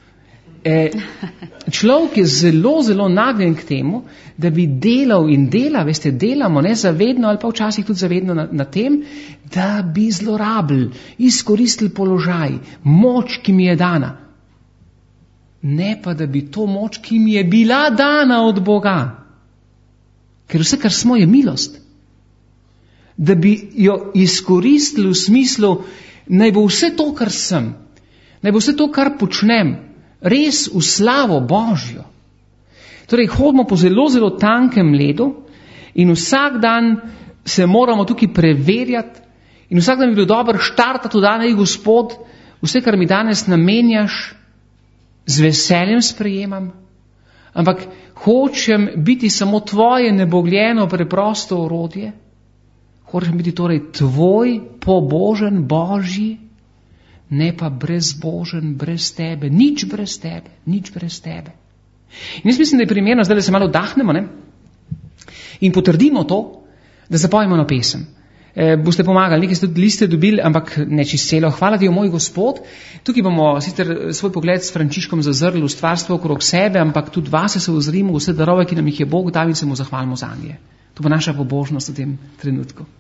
Človek je zelo, zelo nagnjen k temu, da bi delal in dela, veste, delamo nezavedno ali pa včasih tudi zavedno na tem, da bi zlorabili, izkoristili položaj, moč, ki mi je dana. Ne pa, da bi to moč, ki mi je bila dana od Boga, ker vse, kar smo, je milost, da bi jo izkoristili v smislu, naj bo vse to, kar sem, naj bo vse to, kar počnem, res v slavo Božjo. Torej, hodimo po zelo, zelo tankem ledu in vsak dan se moramo tukaj preverjati in vsak dan bi bilo dobro štartati v dan, Gospod, vse, kar mi danes namenjaš, z veseljem sprejemam, ampak hočem biti samo tvoje nebogljeno preprosto orodje, hočem biti torej tvoj pobožen Božji, ne pa brezbožen, brez tebe, nič brez tebe, nič brez tebe. In jaz mislim, da je primerno, zdaj da se malo dahnemo, ne? In potrdimo to, da zapojemo na pesem. Boste pomagali, nekaj ste tudi liste dobili, ampak ne čisto celo. Hvala ti, moj Gospod. Tukaj bomo sicer svoj pogled s Frančiškom zazrli v stvarstvo okrog sebe, ampak tudi vase se ozrimo, vse darove, ki nam jih je Bog dal in se mu zahvalimo za nje. To bo naša pobožnost v tem trenutku.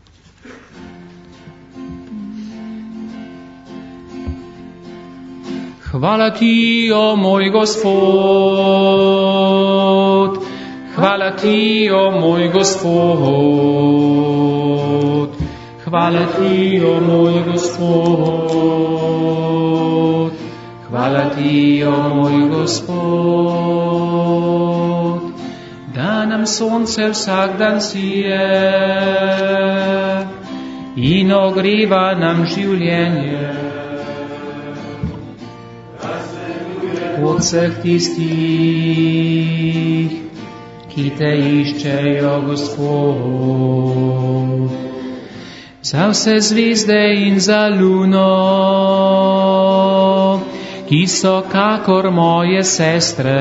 Hvala ti, o moj Gospod, hvala ti, o moj Gospod, hvala ti, o moj Gospod, hvala ti, o moj Gospod, da nam sonce vsak dan sije in ogreva nam življenje. Od vseh tistih, ki te iščejo, Gospod, za vse zvezde in za luno, ki so kakor moje sestre,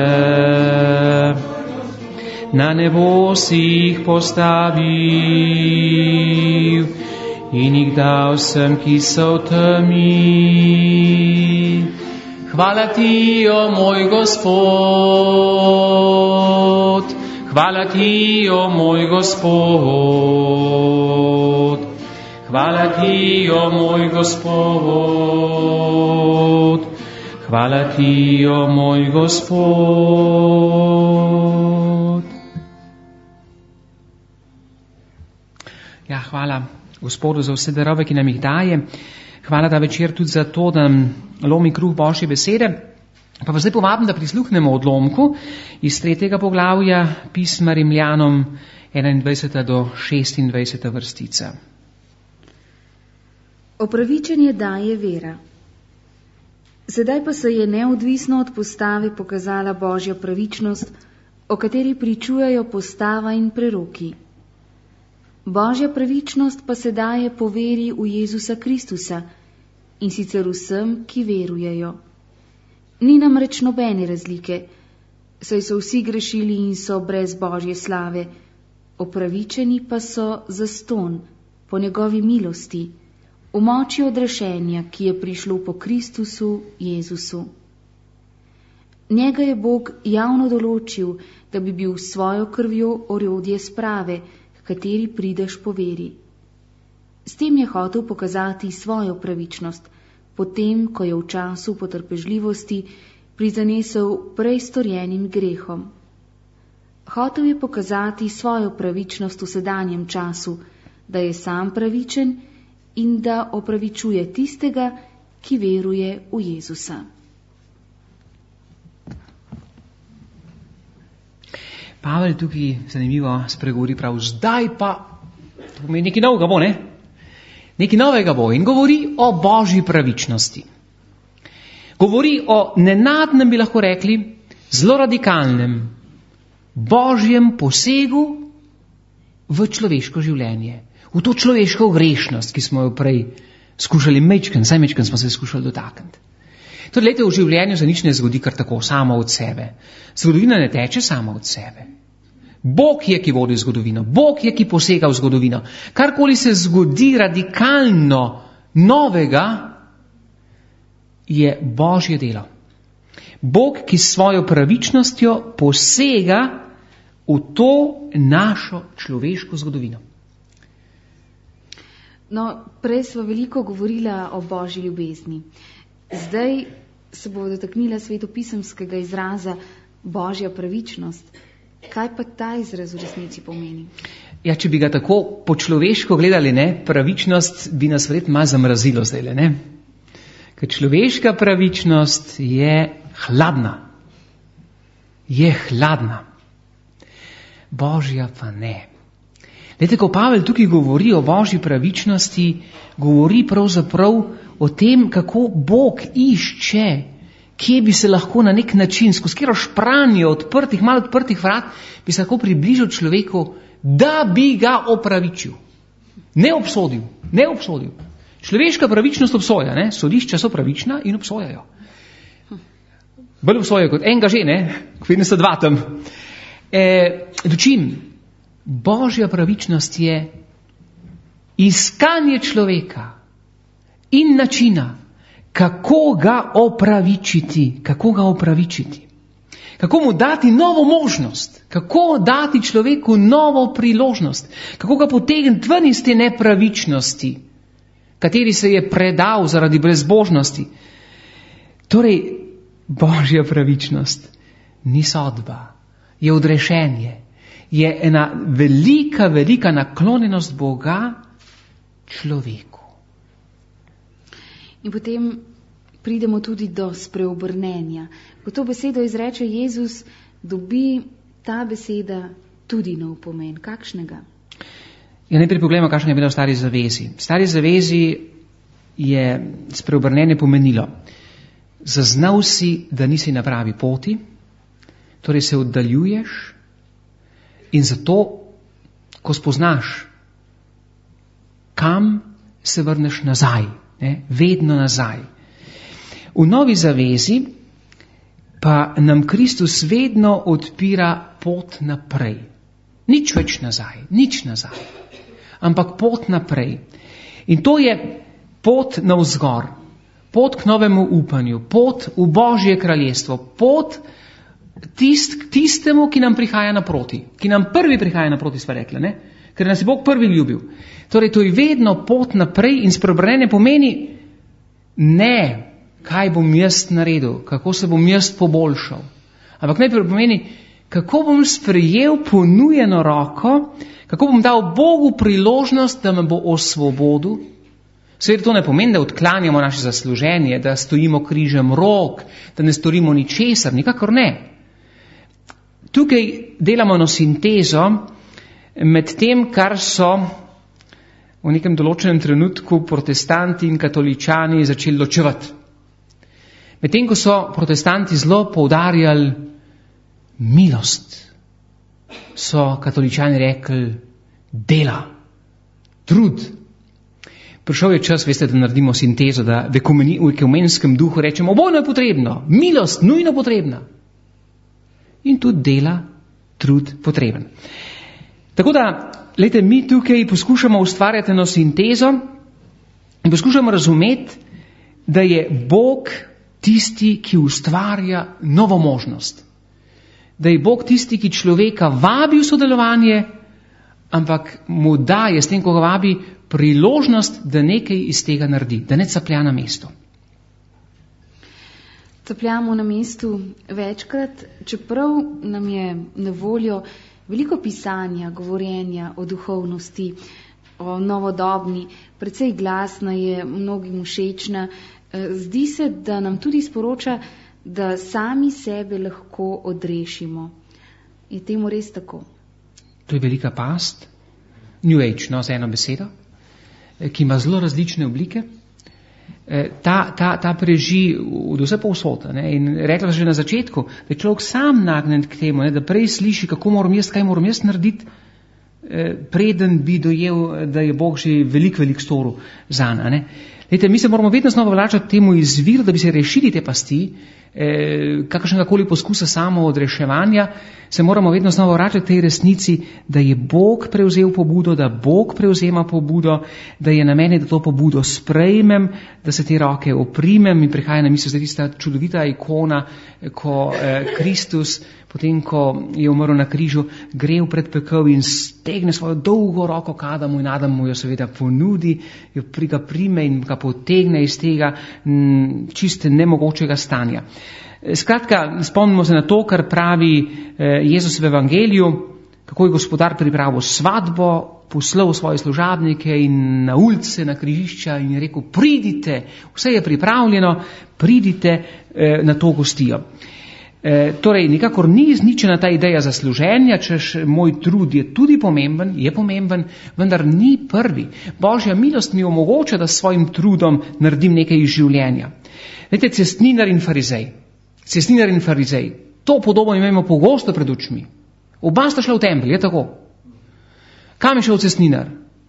na nebo si jih postavil in jih dal vsem, ki so v temi. Hvala ti, o moj Gospod, hvala ti, o moj Gospod, hvala ti, o moj Gospod, hvala ti, o moj Gospod. Ja, hvala Gospodu za vse darove, ki nam jih daje. Hvala ta večer tudi za to, da nam lomi kruh Božje besede. Pa zdaj povabim, da prisluhnemo odlomku iz 3. poglavja pisma Rimljanom 21. do 26. vrstica. Opravičenje daje vera. Sedaj pa se je neodvisno od postave pokazala Božja pravičnost, o kateri pričujejo postava in preroki. Božja pravičnost pa se daje po veri v Jezusa Kristusa, in sicer vsem, ki verujejo. Ni namreč nobene razlike, saj so vsi grešili in so brez Božje slave, opravičeni pa so zastonj po njegovi milosti, v moči odrešenja, ki je prišlo po Kristusu Jezusu. Njega je Bog javno določil, da bi bil s svojo krvjo orodje sprave, k kateri prideš po veri. S tem je hotel pokazati svojo pravičnost, potem, ko je v času potrpežljivosti prizanesel prej storjenim grehom. Hotel je pokazati svojo pravičnost v sedanjem času, da je sam pravičen in da opravičuje tistega, ki veruje v Jezusa. Pavel tukaj zanimivo spregovori prav, zdaj pa, to pomeni nekaj novega bo, ne? Nekaj novega bo in govori o božji pravičnosti. Govori o nenadnem, bi lahko rekli, zelo radikalnem, božjem posegu v človeško življenje, v to človeško grešnost, ki smo jo prej skušali mečken smo se skušali dotakniti. To lete v življenju se nič ne zgodi kar tako, samo od sebe. Zgodovina ne teče samo od sebe. Bog je, ki vodi zgodovino. Bog je, ki posega v zgodovino. Karkoli se zgodi radikalno novega, je božje delo. Bog, ki s svojo pravičnostjo posega v to našo človeško zgodovino. No, prej smo veliko govorila o božji ljubezni. Zdaj se bo dotaknila svetopisemskega izraza božja pravičnost. Kaj pa ta izraz v resnici pomeni? Ja, če bi ga tako po človeško gledali, ne, pravičnost bi nas verjetno malo zamrazilo zdajle, ne? Ker človeška pravičnost je hladna. Je hladna. Božja pa ne. Glede, ko Pavel tukaj govori o božji pravičnosti, govori pravzaprav o tem, kako Bog išče, kje bi se lahko na nek način, skozi kjero špranje odprtih, malo odprtih vrat, bi se lahko približal človeku, da bi ga opravičil. Ne obsodil, ne obsodil. Človeška pravičnost obsoja, ne? Sodišča so pravična in obsojajo. Bolj obsojajo kot enega že, ne? Kvedne so dva tam. Dočim, božja pravičnost je iskanje človeka in načina, kako ga opravičiti, kako mu dati novo možnost, kako dati človeku novo priložnost, kako ga potegniti ven iz te nepravičnosti, kateri se je predal zaradi brezbožnosti. Torej, božja pravičnost ni sodba, je odrešenje, je ena velika, velika naklonjenost Boga človeku. In potem pridemo tudi do spreobrnenja. Ko to besedo izreče Jezus, dobi ta beseda tudi nov pomen. Kakšnega? Ja, najprej pogledamo, kakšen je bilo v Stari zavezi. V Stari zavezi je spreobrnenje pomenilo, zaznal si, da nisi na pravi poti, torej se oddaljuješ in zato, ko spoznaš, kam se vrneš nazaj, ne? Vedno nazaj. V Novi zavezi pa nam Kristus vedno odpira pot naprej. Nič več nazaj, nič nazaj, ampak pot naprej. In to je pot navzgor, pot k novemu upanju, pot v Božje kraljestvo, pot tistemu, ki nam prihaja naproti, ki nam prvi prihaja naproti, sva rekla, ne? Ker nas je Bog prvi ljubil. Torej, to je vedno pot naprej in spreobrnenje pomeni ne, kaj bom jaz naredil, kako se bom jaz poboljšal, ampak najprej pomeni, kako bom sprejel ponujeno roko, kako bom dal Bogu priložnost, da me bo osvobodil. Seveda to ne pomeni, da odklanjamo naše zasluženje, da stojimo križem rok, da ne storimo ničesar, nikakor ne. Tukaj delamo eno sintezo med tem, kar so v nekem določenem trenutku protestanti in katoličani začeli ločevati. Medtem, ko so protestanti zelo poudarjali milost, so katoličani rekli dela, trud. Prišel je čas, veste, da naredimo sintezo, da v ekumenskem duhu rečemo, obojno je potrebno, milost nujno potrebna. In tudi dela, trud potreben. Tako da, glejte, mi tukaj poskušamo ustvarjati eno sintezo in poskušamo razumeti, da je Bog tisti, ki ustvarja novo možnost. Da je Bog tisti, ki človeka vabi v sodelovanje, ampak mu daje, s tem, ko ga vabi, priložnost, da nekaj iz tega naredi, da ne caplja na mestu. Capljamo na mestu večkrat, čeprav nam je na voljo veliko pisanja, govorjenja o duhovnosti, o novodobni, precej glasna je, mnogim všečna. Zdi se, da nam tudi sporoča, da sami sebe lahko odrešimo. Je temu res tako? To je velika past, New Age, no, za eno besedo, ki ima zelo različne oblike. Ta preži od vse povsod. In rekla že na začetku, da je človek sam nagnjen k temu, da prej sliši, kako moram jaz, kaj moram jaz narediti, preden bi dojel, da je Bog že veliko storil zanj. Lejte, mi se moramo vedno znova vračati temu izviru, da bi se rešili te pasti, kakršnegakoli poskusa samo odreševanja, se moramo vedno znova vračati tej resnici, da je Bog prevzel pobudo, da Bog prevzema pobudo, da je na meni, da to pobudo sprejmem, da se te roke oprimem. In prihaja na misel tista čudovita ikona, ko Kristus, potem ko je umrl na križu, gre v predpekel in stegne svojo dolgo roko k Adamu in Adam mu jo seveda ponudi, jo ga prime in ga potegne iz tega čiste nemogočega stanja. Skratka, spomnimo se na to, kar pravi Jezus v Evangeliju, kako je Gospodar pripravil svatbo, poslal svoje služabnike in na ulice, na križišča in je rekel, pridite, vse je pripravljeno, pridite na to gostijo. Torej, nikakor ni izničena ta ideja za služenja, češ moj trud je tudi pomemben, vendar ni prvi. Božja milost mi omogoča, da s svojim trudom naredim nekaj iz življenja. Veste, cestninar in farizej, to podobo imamo pogosto pred očmi. Oba sta šla v tempelj, je tako? Kam je šel cestninar?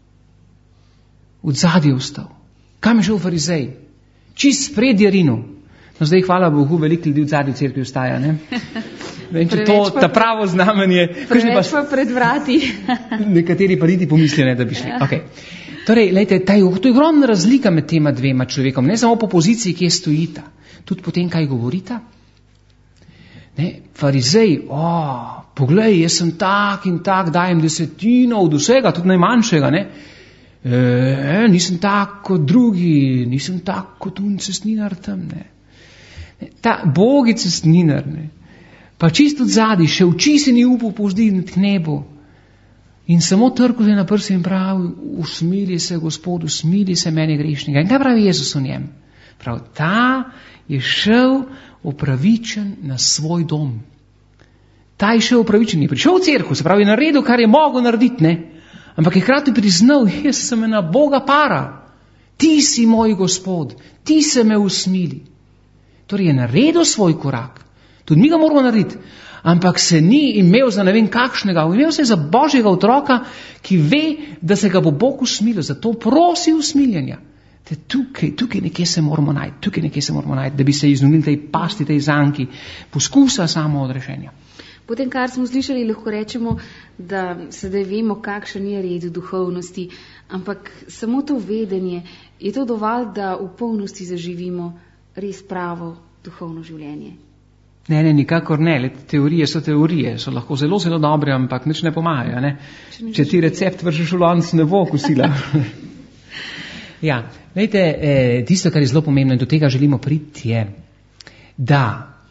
Od zadaj je ostal. Kam je šel farizej? Čist spred je rinil. No, zdaj, hvala Bogu, veliko ljudi v zadnji cerkvi vstaja, ne? Vem, če to ta pravo znamenje... Preveč pa pred vrati. Nekateri pa niti pomislijo, da bi šli. Okay. Torej, lejte, to je ogromna razlika med tema dvema človekom. Ne samo po poziciji, kje stojita. Tudi potem, kaj govorita. Ne? Farizej, poglej, jaz sem tak in tak, dajem 10% od vsega, tudi najmanjšega, ne? Nisem tak kot drugi, nisem tak kot cestninar tam, ne? Ta bogi cestninar, ne? Pa čisto od zadaj, še oči se ni upal povzdigniti k nebu in samo trkal se na prsi in pravi, usmili se, Gospod, usmili se meni grešnega. In kaj pravi Jezus o njem? Prav, ta je šel opravičen na svoj dom. Ta je šel opravičen, je prišel v cerkev, se pravi, naredil, kar je mogel narediti, ne? Ampak je hkrati priznal, jaz sem ena Boga para, ti si moj Gospod, ti se me usmili. Torej je naredil svoj korak. Tudi mi ga moramo narediti. Ampak se ni imel za ne vem kakšnega, imel se za Božjega otroka, ki ve, da se ga bo Bog usmilil, zato prosi usmiljenja. Tukaj nekje se moramo najti, da bi se iznudili tej pasti, tej zanki, poskusa samo odrešenja. Potem, kar smo slišali, lahko rečemo, da sedaj vemo, kakšen je red duhovnosti, ampak samo to vedenje, je to dovolj, da v polnosti zaživimo res pravo duhovno življenje? Ne, nikakor ne. Teorije so lahko zelo, zelo dobre, ampak nič ne pomagajo. Ne? Če ti recept vržeš v lonec, ne bo kosila. Ja, lejte, tisto, kar je zelo pomembno in do tega želimo priti, je, da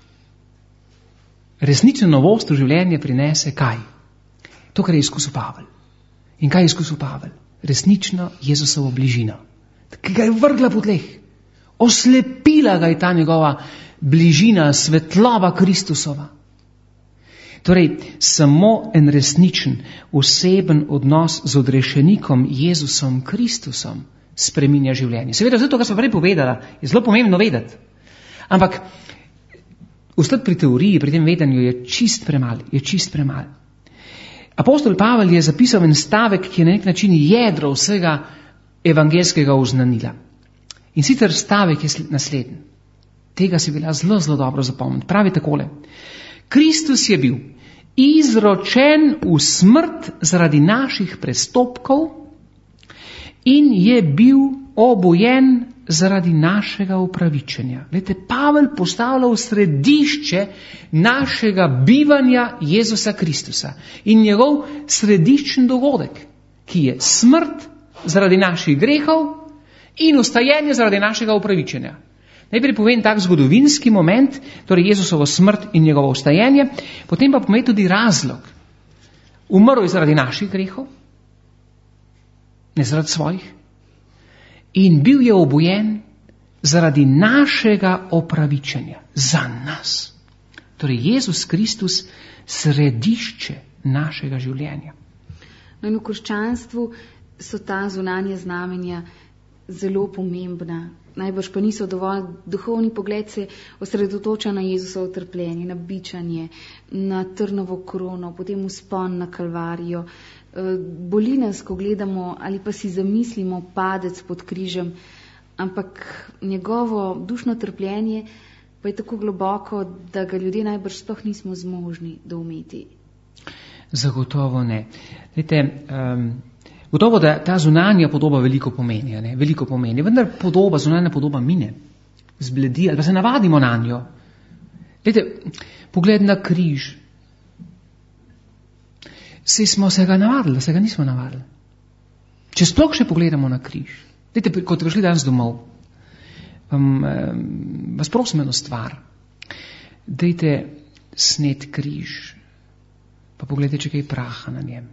resnično novost v življenje prinese kaj? To, kar je izkusil Pavel. In kaj je izkusil Pavel? Resnično Jezusovo bližino. Ki ga je vrgla po tleh. Oslepila ga je ta njegova bližina, svetlova Kristusova. Torej, samo en resničen, oseben odnos z odrešenikom Jezusom Kristusom spreminja življenje. Seveda, zato, kar sem prej povedala, je zelo pomembno vedeti. Ampak, ostati pri teoriji, pri tem vedenju je čist premal. Apostol Pavel je zapisal en stavek, ki je na nek način jedro vsega evangelskega oznanila. In sicer stavek je naslednji. Tega si bila zelo, zelo dobro zapomniti. Pravi takole. Kristus je bil izročen v smrt zaradi naših prestopkov in je bil obojen zaradi našega upravičenja. Glejte, Pavel postavlja v središče našega bivanja Jezusa Kristusa in njegov središčen dogodek, ki je smrt zaradi naših grehov in vstajenje zaradi našega upravičenja. Najprej povem tak zgodovinski moment, torej Jezusovo smrt in njegovo vstajenje, potem pa povem tudi razlog. Umrl je zaradi naših grehov, ne zaradi svojih, in bil je obojen zaradi našega opravičenja, za nas. Torej Jezus Kristus središče našega življenja. No in v krščanstvu so ta zunanja znamenja zelo pomembna. Najbrž pa niso dovolj. Duhovni pogled se osredotoča na Jezusovo trpljenje, na bičanje, na trnovo krono, potem vzpon na Kalvarijo. Boli nas, ko gledamo ali pa si zamislimo padec pod križem, ampak njegovo dušno trpljenje pa je tako globoko, da ga ljudje najbrž sploh nismo zmožni doumeti. Zagotovo ne. Lejte, gotovo, da ta zunanja podoba veliko pomeni, ne? Veliko pomeni, vendar zunanja podoba mine, zbledi ali pa se navadimo na njo. Lejte, pogled na križ. Saj smo se ga navadili, da se ga nismo navadili. Če sploh še pogledamo na križ. Dajte, ko ste prišli danes domov, vas prosim eno stvar. Dajte snet križ, pa pogledajte, če kaj praha na njem.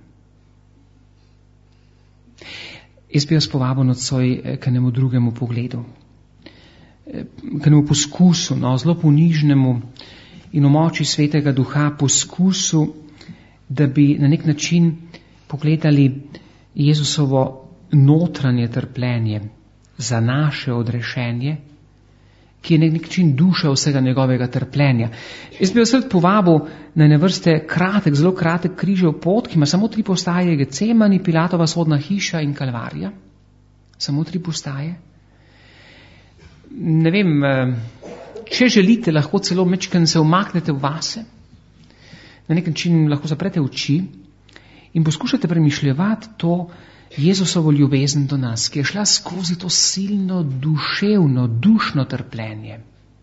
Jaz bi vas povabil nocoj k enemu drugemu pogledu, k enemu poskusu, zelo ponižnemu in v moči Svetega Duha poskusu, da bi na nek način pogledali Jezusovo notranje trpljenje za naše odrešenje, ki je na nek način duša vsega njegovega trpljenja. Jaz bi vas rad povabil na ene vrste zelo kratek križev pot, ki ima samo 3 postaje: Getsemani, Pilatova sodna hiša in Kalvarija. Samo 3 postaje. Ne vem, če želite, lahko celo mečken se umaknete v vase, na nek način lahko zaprete oči in poskušate premišljevati to Jezusovo ljubezen do nas, ki je šla skozi to silno duševno, dušno trpljenje.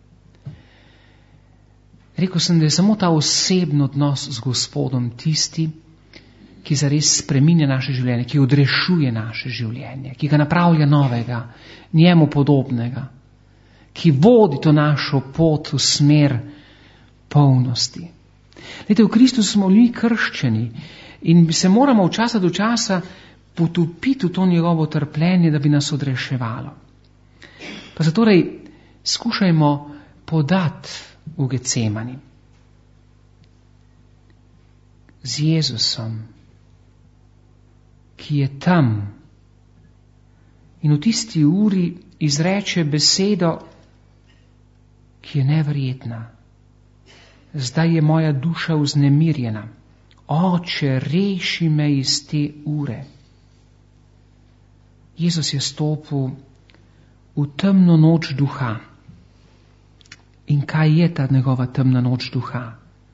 Rekel sem, da je samo ta osebni odnos z Gospodom tisti, ki zares spreminja naše življenje, ki odrešuje naše življenje, ki ga napravlja novega, njemu podobnega, ki vodi to našo pot v smer polnosti. Lejte, v Kristusu smo mi krščeni in se moramo od časa do časa potopiti v to njegovo trpljenje, da bi nas odreševalo. Pa zatorej skušajmo podati v Getsemani z Jezusom, ki je tam in v tisti uri izreče besedo, ki je neverjetna. Zdaj je moja duša vznemirjena. Oče, reši me iz te ure. Jezus je stopil v temno noč duha. In kaj je ta njegova temna noč duha?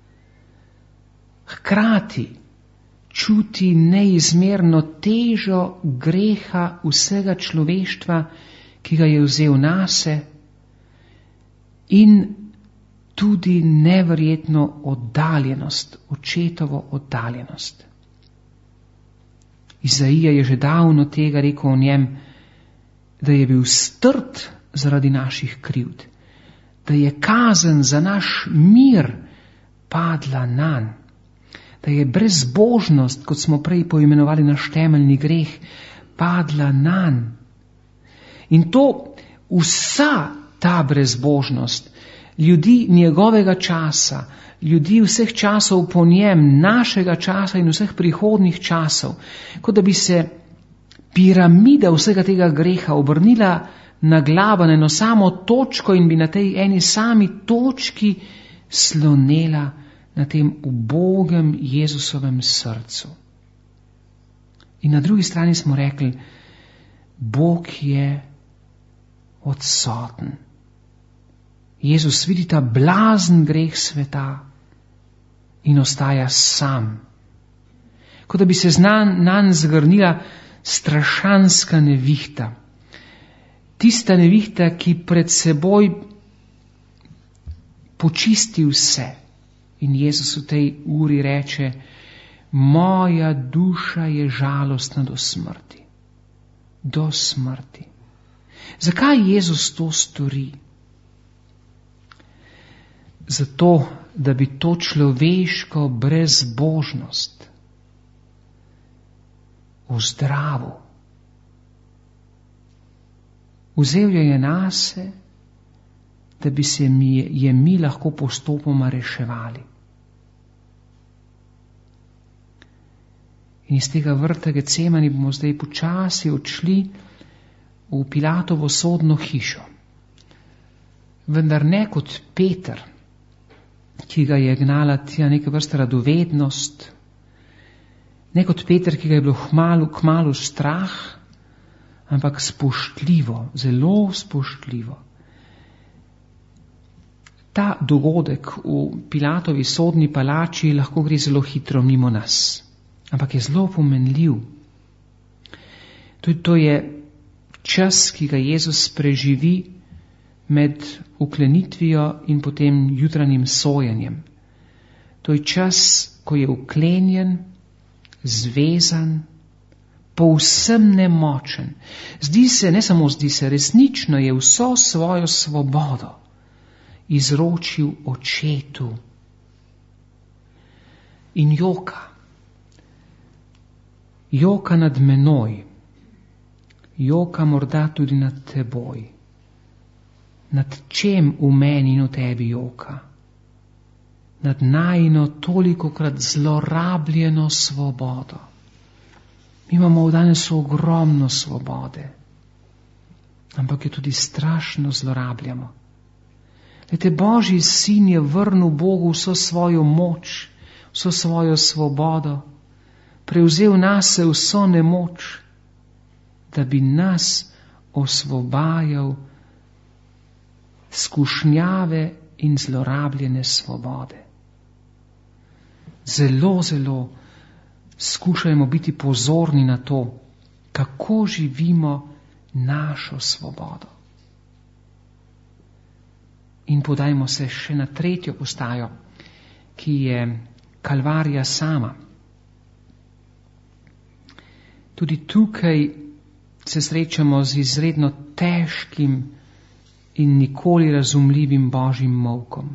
Hkrati čuti neizmerno težo greha vsega človeštva, ki ga je vzel nase, in tudi neverjetno oddaljenost, očetovo oddaljenost. Izaija je že davno tega rekel o njem, da je bil strt zaradi naših krivd, da je kazen za naš mir padla nanj, da je brezbožnost, kot smo prej poimenovali naš temeljni greh, padla nanj. In to vsa ta brezbožnost ljudi njegovega časa, ljudi vseh časov po njem, našega časa in vseh prihodnih časov, kot da bi se piramida vsega tega greha obrnila na glavo, na eno samo točko in bi na tej eni sami točki slonela na tem ubogem Jezusovem srcu. In na drugi strani smo rekli, Bog je odsoten. Jezus vidi ta blazen greh sveta in ostaja sam. Kot da bi se nanj zgrnila strašanska nevihta. tista nevihta, ki pred seboj počisti vse. In Jezus v tej uri reče, moja duša je žalostna do smrti. Do smrti. Zakaj Jezus to stori? Zato, da bi to človeško brezbožnost ozdravil. Vzel jo je nase, da bi se je mi lahko postopoma reševali. In iz tega vrta Getsemani bomo zdaj počasi odšli v Pilatovo sodno hišo. Vendar ne kot Peter, ki ga je gnala tja neka vrsta radovednost, ne kot Peter, ki ga je bilo kmalu strah, ampak spoštljivo, zelo spoštljivo. Ta dogodek v Pilatovi sodni palači lahko gre zelo hitro mimo nas, ampak je zelo pomenljiv. To je čas, ki ga Jezus preživi med uklenitvijo in potem jutranjim sojenjem. To je čas, ko je uklenjen, zvezan, povsem nemočen. Ne samo zdi se, resnično je vso svojo svobodo izročil očetu. In joka. Joka nad menoj. Joka morda tudi nad teboj. Nad čem v meni in v tebi joka? Nad najino tolikokrat zlorabljeno svobodo. Mi imamo danes ogromno svobode, ampak jo tudi strašno zlorabljamo. Glejte, Božji sin je vrnil Bogu vso svojo moč, vso svojo svobodo, prevzel nase vso nemoč, da bi nas osvobajal skušnjave in zlorabljene svobode. Zelo, zelo skušajmo biti pozorni na to, kako živimo našo svobodo. In podajmo se še na tretjo postajo, ki je Kalvarija sama. Tudi tukaj se srečamo z izredno težkim in nikoli razumljivim Božjim molkom.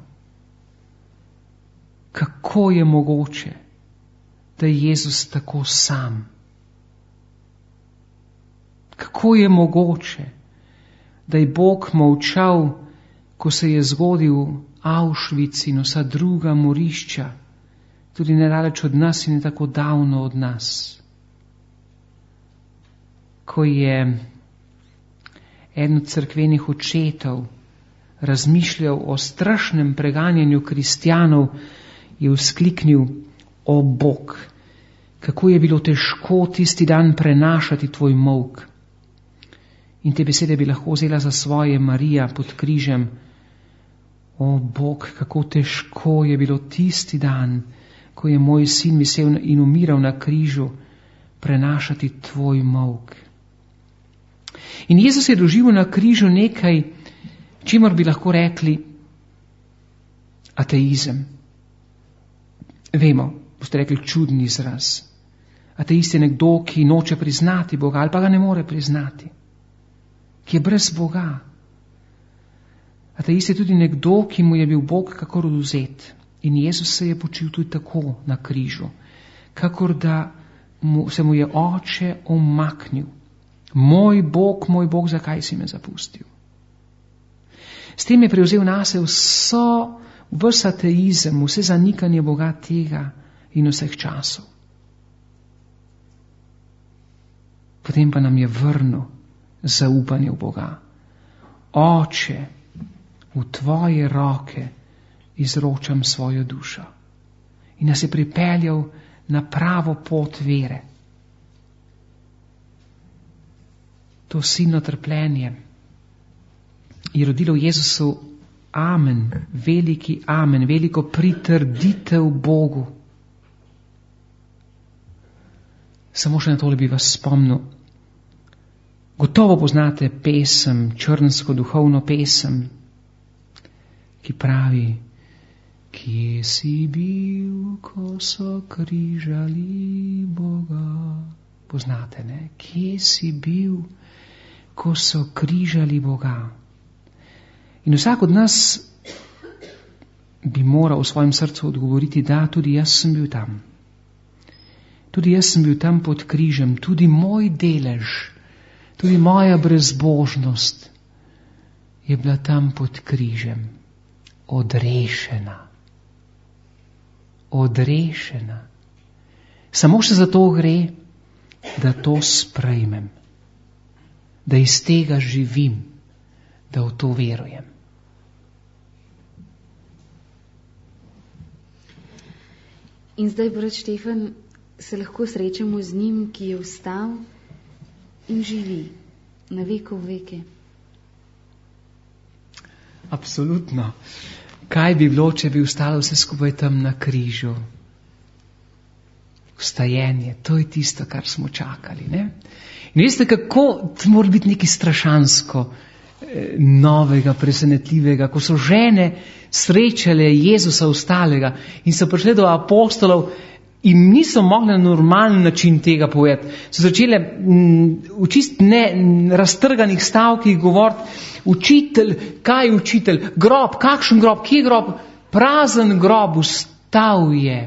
Kako je mogoče, da je Jezus tako sam? Kako je mogoče, da je Bog molčal, ko se je zgodil Auschwitz in vsa druga morišča, tudi nedaleč od nas in ne tako davno od nas? Ko je eden od cerkvenih očetov razmišljal o strašnem preganjanju kristjanov, je vzkliknil, o Bog, kako je bilo težko tisti dan prenašati tvoj molk. In te besede bi lahko vzela za svoje Marija pod križem. O Bog, kako težko je bilo tisti dan, ko je moj sin visel in umiral na križu, prenašati tvoj molk. In Jezus je doživel na križu nekaj, čemur bi lahko rekli ateizem. Vemo, boste rekli čudni izraz. Ateist je nekdo, ki noče priznati Boga ali pa ga ne more priznati, ki je brez Boga. Ateist je tudi nekdo, ki mu je bil Bog kakor odvzet. In Jezus se je počil tudi tako na križu, kakor da se mu je oče omaknil. Moj Bog, zakaj si me zapustil? S tem je prevzel nase ves ateizem, vse zanikanje Boga tega in vseh časov. Potem pa nam je vrnil zaupanje v Boga. Oče, v tvoje roke izročam svojo dušo. In nas je pripeljal na pravo pot vere. To silno trpljenje je rodilo v Jezusu amen, veliko pritrditev Bogu. Samo še na tole bi vas spomnil. Gotovo poznate pesem, črnsko duhovno pesem, ki pravi: Kje si bil, ko so križali Boga? Poznate, ne? Kje si bil, ko so križali Boga? In vsak od nas bi moral v svojem srcu odgovoriti: da, tudi jaz sem bil tam. Tudi jaz sem bil tam pod križem, tudi moj delež, tudi moja brezbožnost je bila tam pod križem. Odrešena. Odrešena. Samo še za to gre, da to sprejmem, da iz tega živim, da v to verujem. In zdaj, brat Štefan, se lahko srečamo z njim, ki je vstal in živi na veko v veke. Absolutno. Kaj bi bilo, če bi ostalo vse skupaj tam na križu? Vstajenje, to je tisto, kar smo čakali. Ne? In veste, kako to mora biti nekaj strašansko, novega, presenetljivega, ko so žene srečale Jezusa vstalega in so prišle do apostolov in niso mogli na normalen način tega povedati. So začele v čist raztrganih stavkih govoriti: učitelj, kaj je učitelj? Grob, kakšen grob? Kje je grob? Prazen grob, vstal je.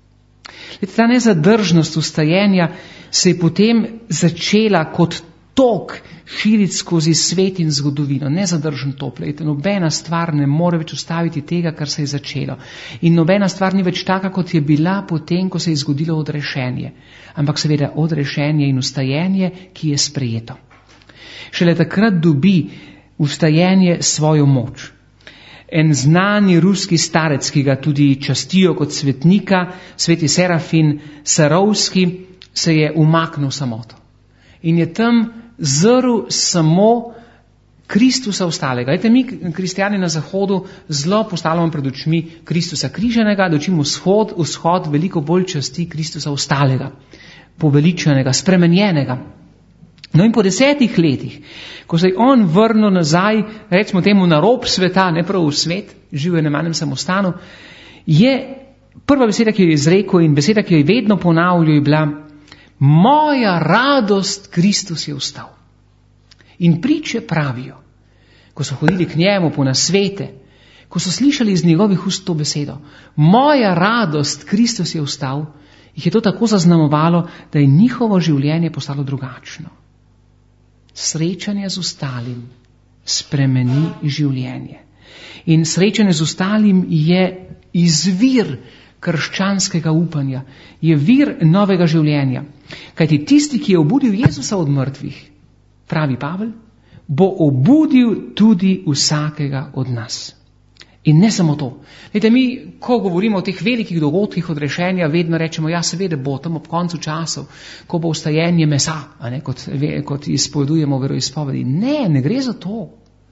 Ta nezadržnost vstajenja se je potem začela kot tok širiti skozi svet in zgodovino. Nezadržen tok. Nobena stvar ne more več ustaviti tega, kar se je začelo. In nobena stvar ni več taka, kot je bila potem, ko se je zgodilo odrešenje. Ampak seveda odrešenje in vstajenje, ki je sprejeto. Šele takrat dobi vstajenje svojo moč. En znani ruski starec, ki ga tudi častijo kot svetnika, sveti Serafin Sarovski, se je umaknil samoto. In je tam zrl samo Kristusa vstalega. Glejte, mi, kristjani na Zahodu, zelo postavljamo pred očmi Kristusa križanega, da učimo vzhod veliko bolj časti Kristusa vstalega, poveličenega, spremenjenega. No in po 10 letih, ko se je on vrnil nazaj, recimo temu na rob sveta, ne prav v svet, živel je na manjem samostanu, je prva beseda, ki jo je izrekel in beseda, ki jo je vedno ponavljal, je bila: moja radost, Kristus je vstal. In priče pravijo, ko so hodili k njemu po nasvete, ko so slišali iz njegovih ust to besedo: moja radost, Kristus je vstal, jih je to tako zaznamovalo, da je njihovo življenje postalo drugačno. Srečanje z ostalim spremeni življenje. In srečanje z ostalim je izvir krščanskega upanja, je vir novega življenja. Kajti tisti, ki je obudil Jezusa od mrtvih, pravi Pavel, bo obudil tudi vsakega od nas. In ne samo to. Lejte, mi, ko govorimo o teh velikih dogodkih odrešenja, vedno rečemo: ja, seveda bo tam ob koncu časov, ko bo vstajenje mesa, kot izpovedujemo v veroizpovedi. Ne gre za to.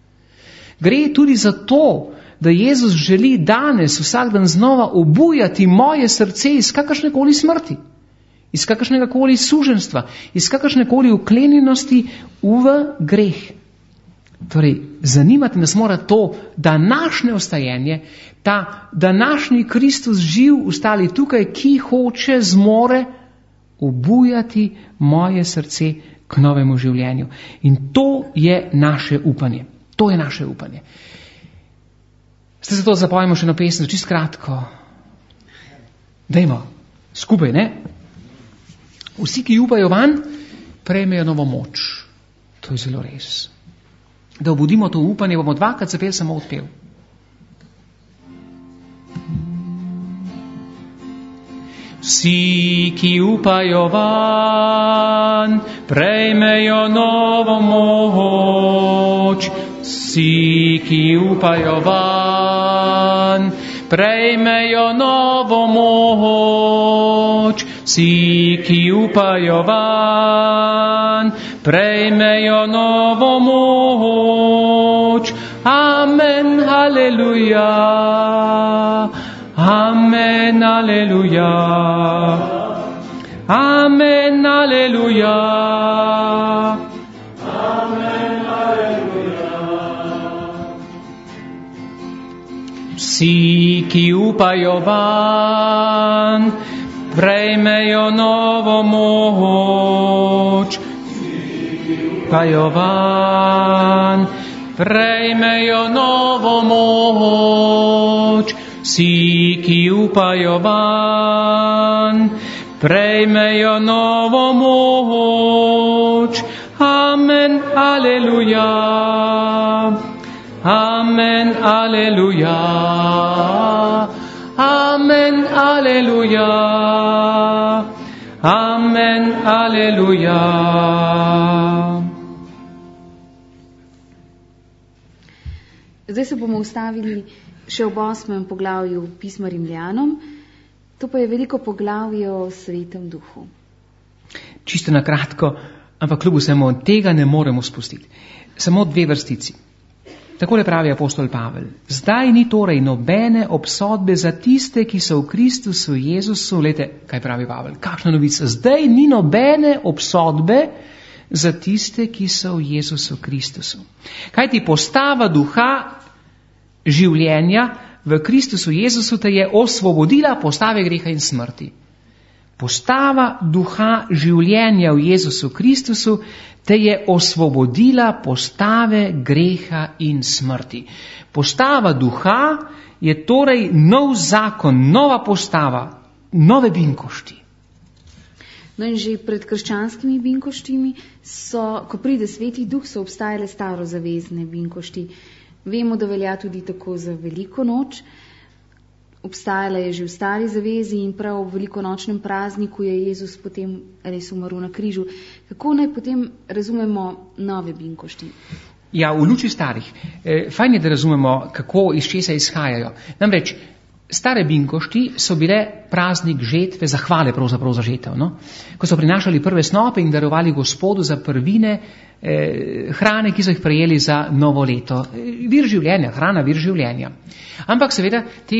Gre tudi za to, da Jezus želi danes vsak dan znova obujati moje srce iz kakršnekoli smrti, iz kakršnegakoli suženstva, iz kakršnekoli uklenjenosti v greh. Torej, zanimati nas mora to današnje vstajenje, ta današnji Kristus živ vstali tukaj, ki hoče, zmore obujati moje srce k novemu življenju. In to je naše upanje. To je naše upanje. Ste zato zapojemo še eno pesem, čisto kratko. Dajmo, skupaj, ne? Vsi, ki upajo vanj, prejmejo novo moč. To je zelo res. Da obudimo to upanje, bomo dvakrat zapeli samo odpev. Vsi, ki upajo van, prejmejo novo moč. Vsi, ki upajo van, prejmejo novo moč. Vsi, ki upajo van, prejmejo novo moč. Amen, haleluja. Amen, haleluja. Amen, haleluja. Vsi, ki upajo van, prejmejo novo moč. Upajo van, prejmejo novo moč. Vsi, ki upajo van, prejmejo novo moč. Amen, aleluja. Amen, aleluja. Amen, aleluja. Amen, aleluja. Zdaj se bomo ustavili še v 8. poglavju pisma Rimljanom. To pa je veliko poglavje o Svetem Duhu. Čisto na kratko, ampak kljub vsemu tega ne moremo spustiti. Samo 2 vrstici. Takole pravi apostol Pavel. Zdaj ni torej nobene obsodbe za tiste, ki so v Kristusu Jezusu. Glejte, kaj pravi Pavel? Kakšna novica? Zdaj ni nobene obsodbe za tiste, ki so v Jezusu Kristusu. Kaj ti postava duha življenja v Kristusu Jezusu te je osvobodila postave greha in smrti. Postava duha življenja v Jezusu Kristusu te je osvobodila postave greha in smrti. Postava duha je torej nov zakon, nova postava, nove binkošti. No in že pred krščanskimi binkoštimi ko pride Sveti Duh, so obstajale starozavezne binkošti. Vemo, da velja tudi tako za Veliko noč. Obstajala je že v stari zavezi in prav v velikonočnem prazniku je Jezus potem res umrl na križu. Kako naj potem razumemo nove binkošti? Ja, v luči starih. Fajn je, da razumemo, kako iz česa izhajajo. Namreč, stare binkošti so bile praznik žetve, zahvale pravzaprav za žetev. No? Ko so prinašali prve snope in darovali Gospodu za prvine hrane, ki so jih prejeli za novo leto. Vir življenja, hrana, vir življenja. Ampak seveda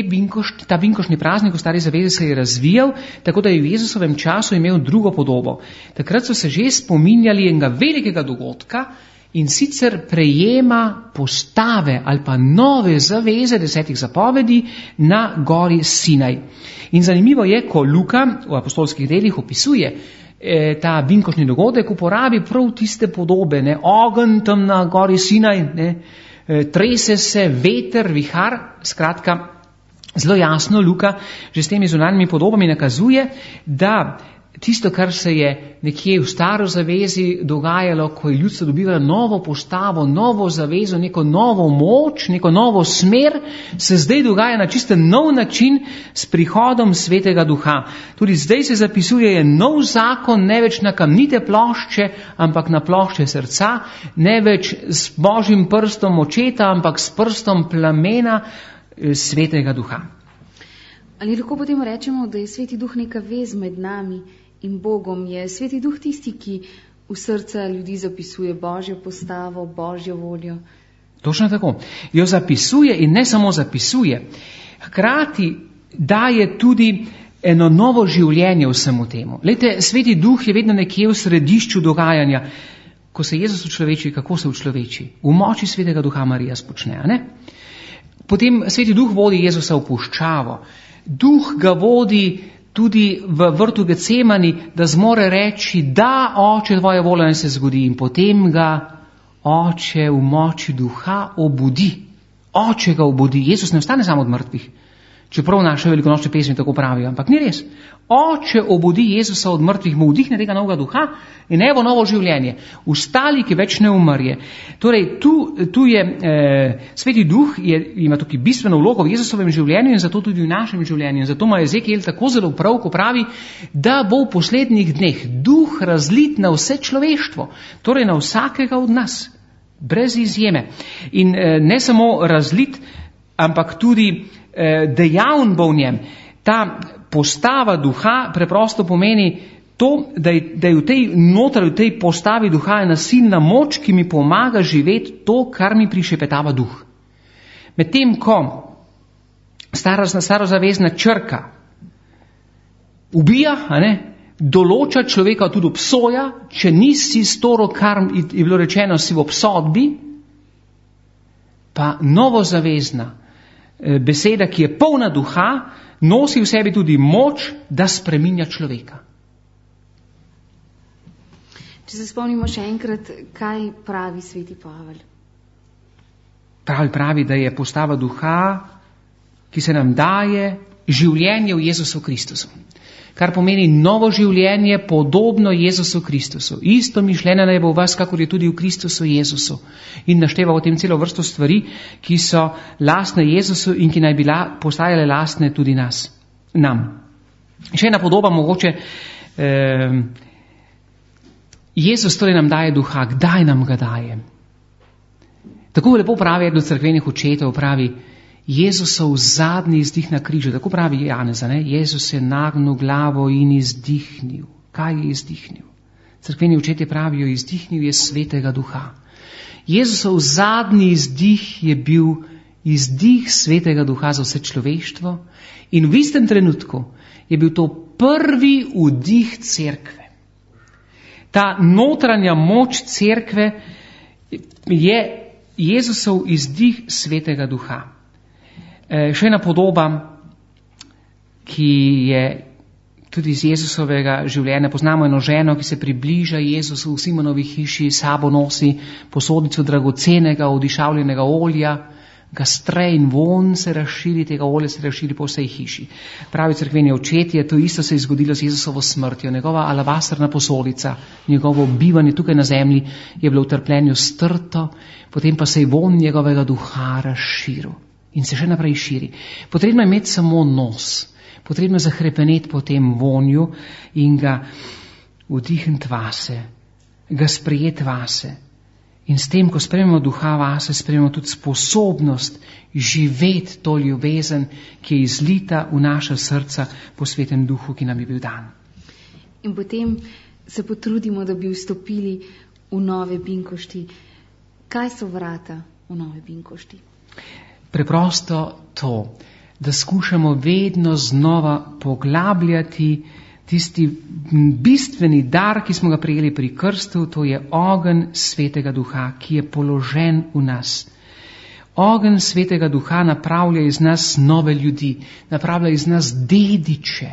ta binkoštni praznik v stari zavezi se je razvijal, tako da je v Jezusovem času imel drugo podobo. Takrat so se že spominjali enega velikega dogodka, in sicer prejema postave ali pa nove zaveze 10 zapovedi na gori Sinaj. In zanimivo je, ko Luka v apostolskih delih opisuje ta binkoštni dogodek, uporabi prav tiste podobe, ne, ogenj tam na gori Sinaj, ne, trese se veter, vihar, skratka, zelo jasno Luka že s temi zunanjimi podobami nakazuje, da tisto, kar se je nekje v staro zavezi dogajalo, ko je ljudstvo dobivalo novo postavo, novo zavezo, neko novo moč, neko novo smer, se zdaj dogaja na čisten nov način s prihodom Svetega Duha. Tudi zdaj se zapisuje nov zakon, ne več na kamnite plošče, ampak na plošče srca, ne več s Božjim prstom očeta, ampak s prstom plamena Svetega Duha. Ali lahko potem rečemo, da je Sveti Duh neka vez med nami in Bogom? Je Sveti Duh tisti, ki v srca ljudi zapisuje Božjo postavo, Božjo voljo? Točno tako. Jo zapisuje in ne samo zapisuje. Hkrati daje tudi eno novo življenje vsemu temu. Glejte, Sveti Duh je vedno nekje v središču dogajanja. Ko se Jezus učloveči, kako se učloveči? V moči Svetega Duha Marija spočne, ne? Potem Sveti Duh vodi Jezusa v puščavo. Duh ga vodi tudi v vrtu Getsemani, da zmore reči, da, Oče, tvoja volja naj se zgodi, in potem ga Oče v moči Duha obudi. Oče ga obudi. Jezus ne ostane samo od mrtvih, čeprav naše velikonočne pesmi tako pravijo, ampak ni res. Oče obudi Jezusa od mrtvih, mu vdihne tega novega duha in evo novo življenje. Ustali, ki več ne umrje. Torej, tu je Sveti Duh ima tukaj bistveno vlogo v Jezusovem življenju in zato tudi v našem življenju. In zato ima Ezekiel tako zelo prav, ko pravi, da bo v poslednjih dneh Duh razlit na vse človeštvo, torej na vsakega od nas, brez izjeme. In ne samo razlit, ampak tudi dejavn bo v njem. Ta postava duha preprosto pomeni to, da je v tej postavi duha ena silna moč, ki mi pomaga živeti to, kar mi prišepetava duh. Medtem ko starozavezna črka ubija, določa človeka, tudi obsoja, če nisi storil, kar je bilo rečeno, si v obsodbi, pa novozavezna beseda, ki je polna duha, nosi v sebi tudi moč, da spreminja človeka. Če se spomnimo še enkrat, kaj pravi sveti Pavel? Pravi, da je postava duha, ki se nam daje, življenje v Jezusu Kristusu. Kar pomeni novo življenje, podobno Jezusu Kristusu. Isto mišljenje naj bo v vas, kakor je tudi v Kristusu Jezusu. In našteva o tem celo vrsto stvari, ki so lastne Jezusu in ki naj bi postajale lastne tudi nam. Še ena podoba mogoče. Jezus torej nam daje duha. Kdaj nam ga daje? Tako lepo pravi eden od cerkvenih očetov, pravi, Jezusov zadnji izdih na križu, tako pravi Janeza, ne? Jezus je nagnil glavo in izdihnil. Kaj je izdihnil? Cerkveni očetje pravijo, izdihnil je svetega duha. Jezusov zadnji izdih je bil izdih svetega duha za vse človeštvo in v istem trenutku je bil to prvi vdih cerkve. Ta notranja moč cerkve je Jezusov izdih svetega duha. Še ena podoba, ki je tudi iz Jezusovega življenja. Poznamo eno ženo, ki se približa Jezusu v Simonovi hiši, sabo nosi posodico dragocenega, odišavljenega olja, ga stre in von se razširi, tega olja se razširi po vsej hiši. Pravi cerkveni očetje, to isto se je zgodilo z Jezusovo smrtjo. Njegova alabastrna posodica, njegovo bivanje tukaj na zemlji je bilo v trpljenju strto, potem pa se je von njegovega duha razširil. In se še naprej širi. Potrebno je imeti samo nos. Potrebno je zahrepeneti po tem vonju in ga vdihniti vase, ga sprejeti vase. In s tem, ko sprejmemo duha vase, sprejmemo tudi sposobnost živeti to ljubezen, ki je izlita v naša srca po svetem duhu, ki nam je bil dan. In potem se potrudimo, da bi vstopili v nove binkošti. Kaj so vrata v nove binkošti? Preprosto to, da skušamo vedno znova poglabljati tisti bistveni dar, ki smo ga prejeli pri krstu, to je ogenj svetega duha, ki je položen v nas. Ogenj svetega duha napravlja iz nas nove ljudi, napravlja iz nas dediče,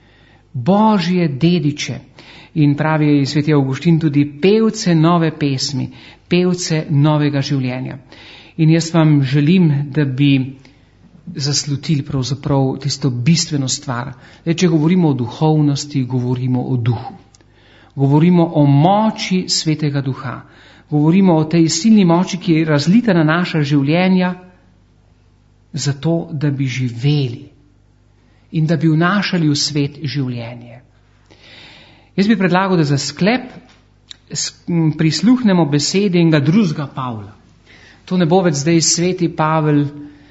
božje dediče. In pravi sveti Avguštin tudi pevce nove pesmi, pevce novega življenja. In jaz vam želim, da bi zaslutili pravzaprav tisto bistveno stvar. Če govorimo o duhovnosti, govorimo o duhu. Govorimo o moči svetega duha. Govorimo o tej silni moči, ki je razlita na naša življenja, zato, da bi živeli in da bi vnašali v svet življenje. Jaz bi predlagal, da za sklep prisluhnemo besedi enega drugega Pavla. To ne bo več zdaj sveti Pavel,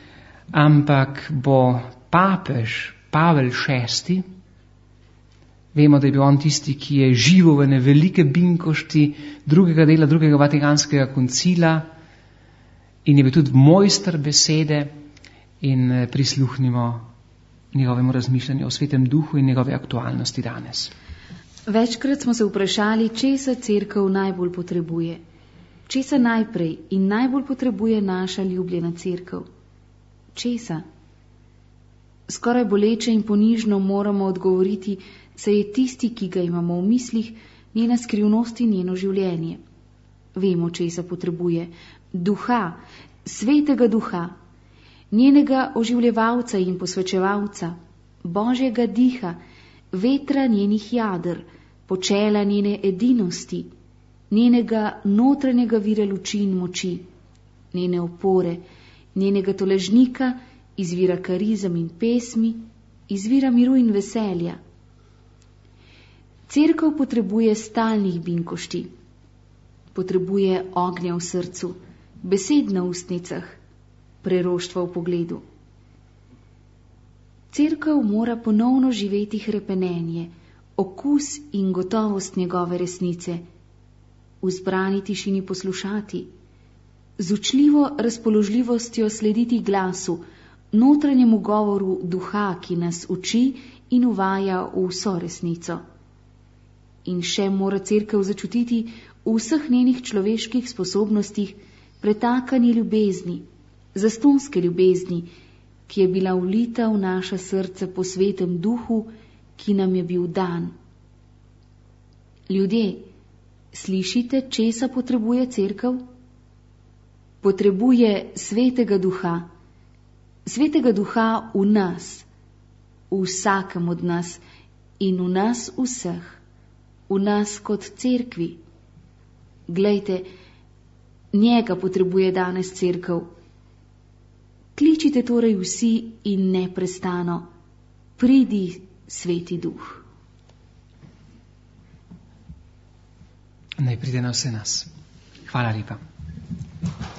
ampak bo papež Pavel VI. Vemo, da je bil on tisti, ki je živel v ene velike binkošti drugega dela, drugega Vatikanskega koncila in je bil tudi mojster besede in prisluhnimo njegovemu razmišljanju o svetem duhu in njegove aktualnosti danes. Večkrat smo se vprašali, česa cerkev najbolj potrebuje. Česa najprej in najbolj potrebuje naša ljubljena cerkev? Česa? Skoraj boleče in ponižno moramo odgovoriti, saj je tisti, ki ga imamo v mislih, njena skrivnost in njeno življenje. Vemo, česa potrebuje. Duha, svetega duha, njenega oživljevalca in posvečevalca, božjega diha, vetra njenih jader, počela njene edinosti, njenega notranjega vira luči in moči, njene opore, njenega toležnika, izvira karizem in pesmi, izvira miru in veselja. Cerkev potrebuje stalnih binkošti, potrebuje ognja v srcu, besed na ustnicah, preroštva v pogledu. Cerkev mora ponovno živeti hrepenenje, okus in gotovost njegove resnice, v zbrani tišini poslušati, z učljivo razpoložljivostjo slediti glasu, notranjemu govoru duha, ki nas uči in uvaja v vso resnico. In še mora cerkev začutiti v vseh njenih človeških sposobnostih pretakanje ljubezni, zastonske ljubezni, ki je bila vlita v naše srce po svetem duhu, ki nam je bil dan. Ljudje, slišite, česa potrebuje cerkev? Potrebuje svetega duha. Svetega duha v nas, v vsakem od nas in v nas vseh, v nas kot cerkvi. Glejte, njega potrebuje danes cerkev. Kličite torej vsi in neprestano, pridi, Sveti duh. Naj pride na vse nas. Hvala lepa.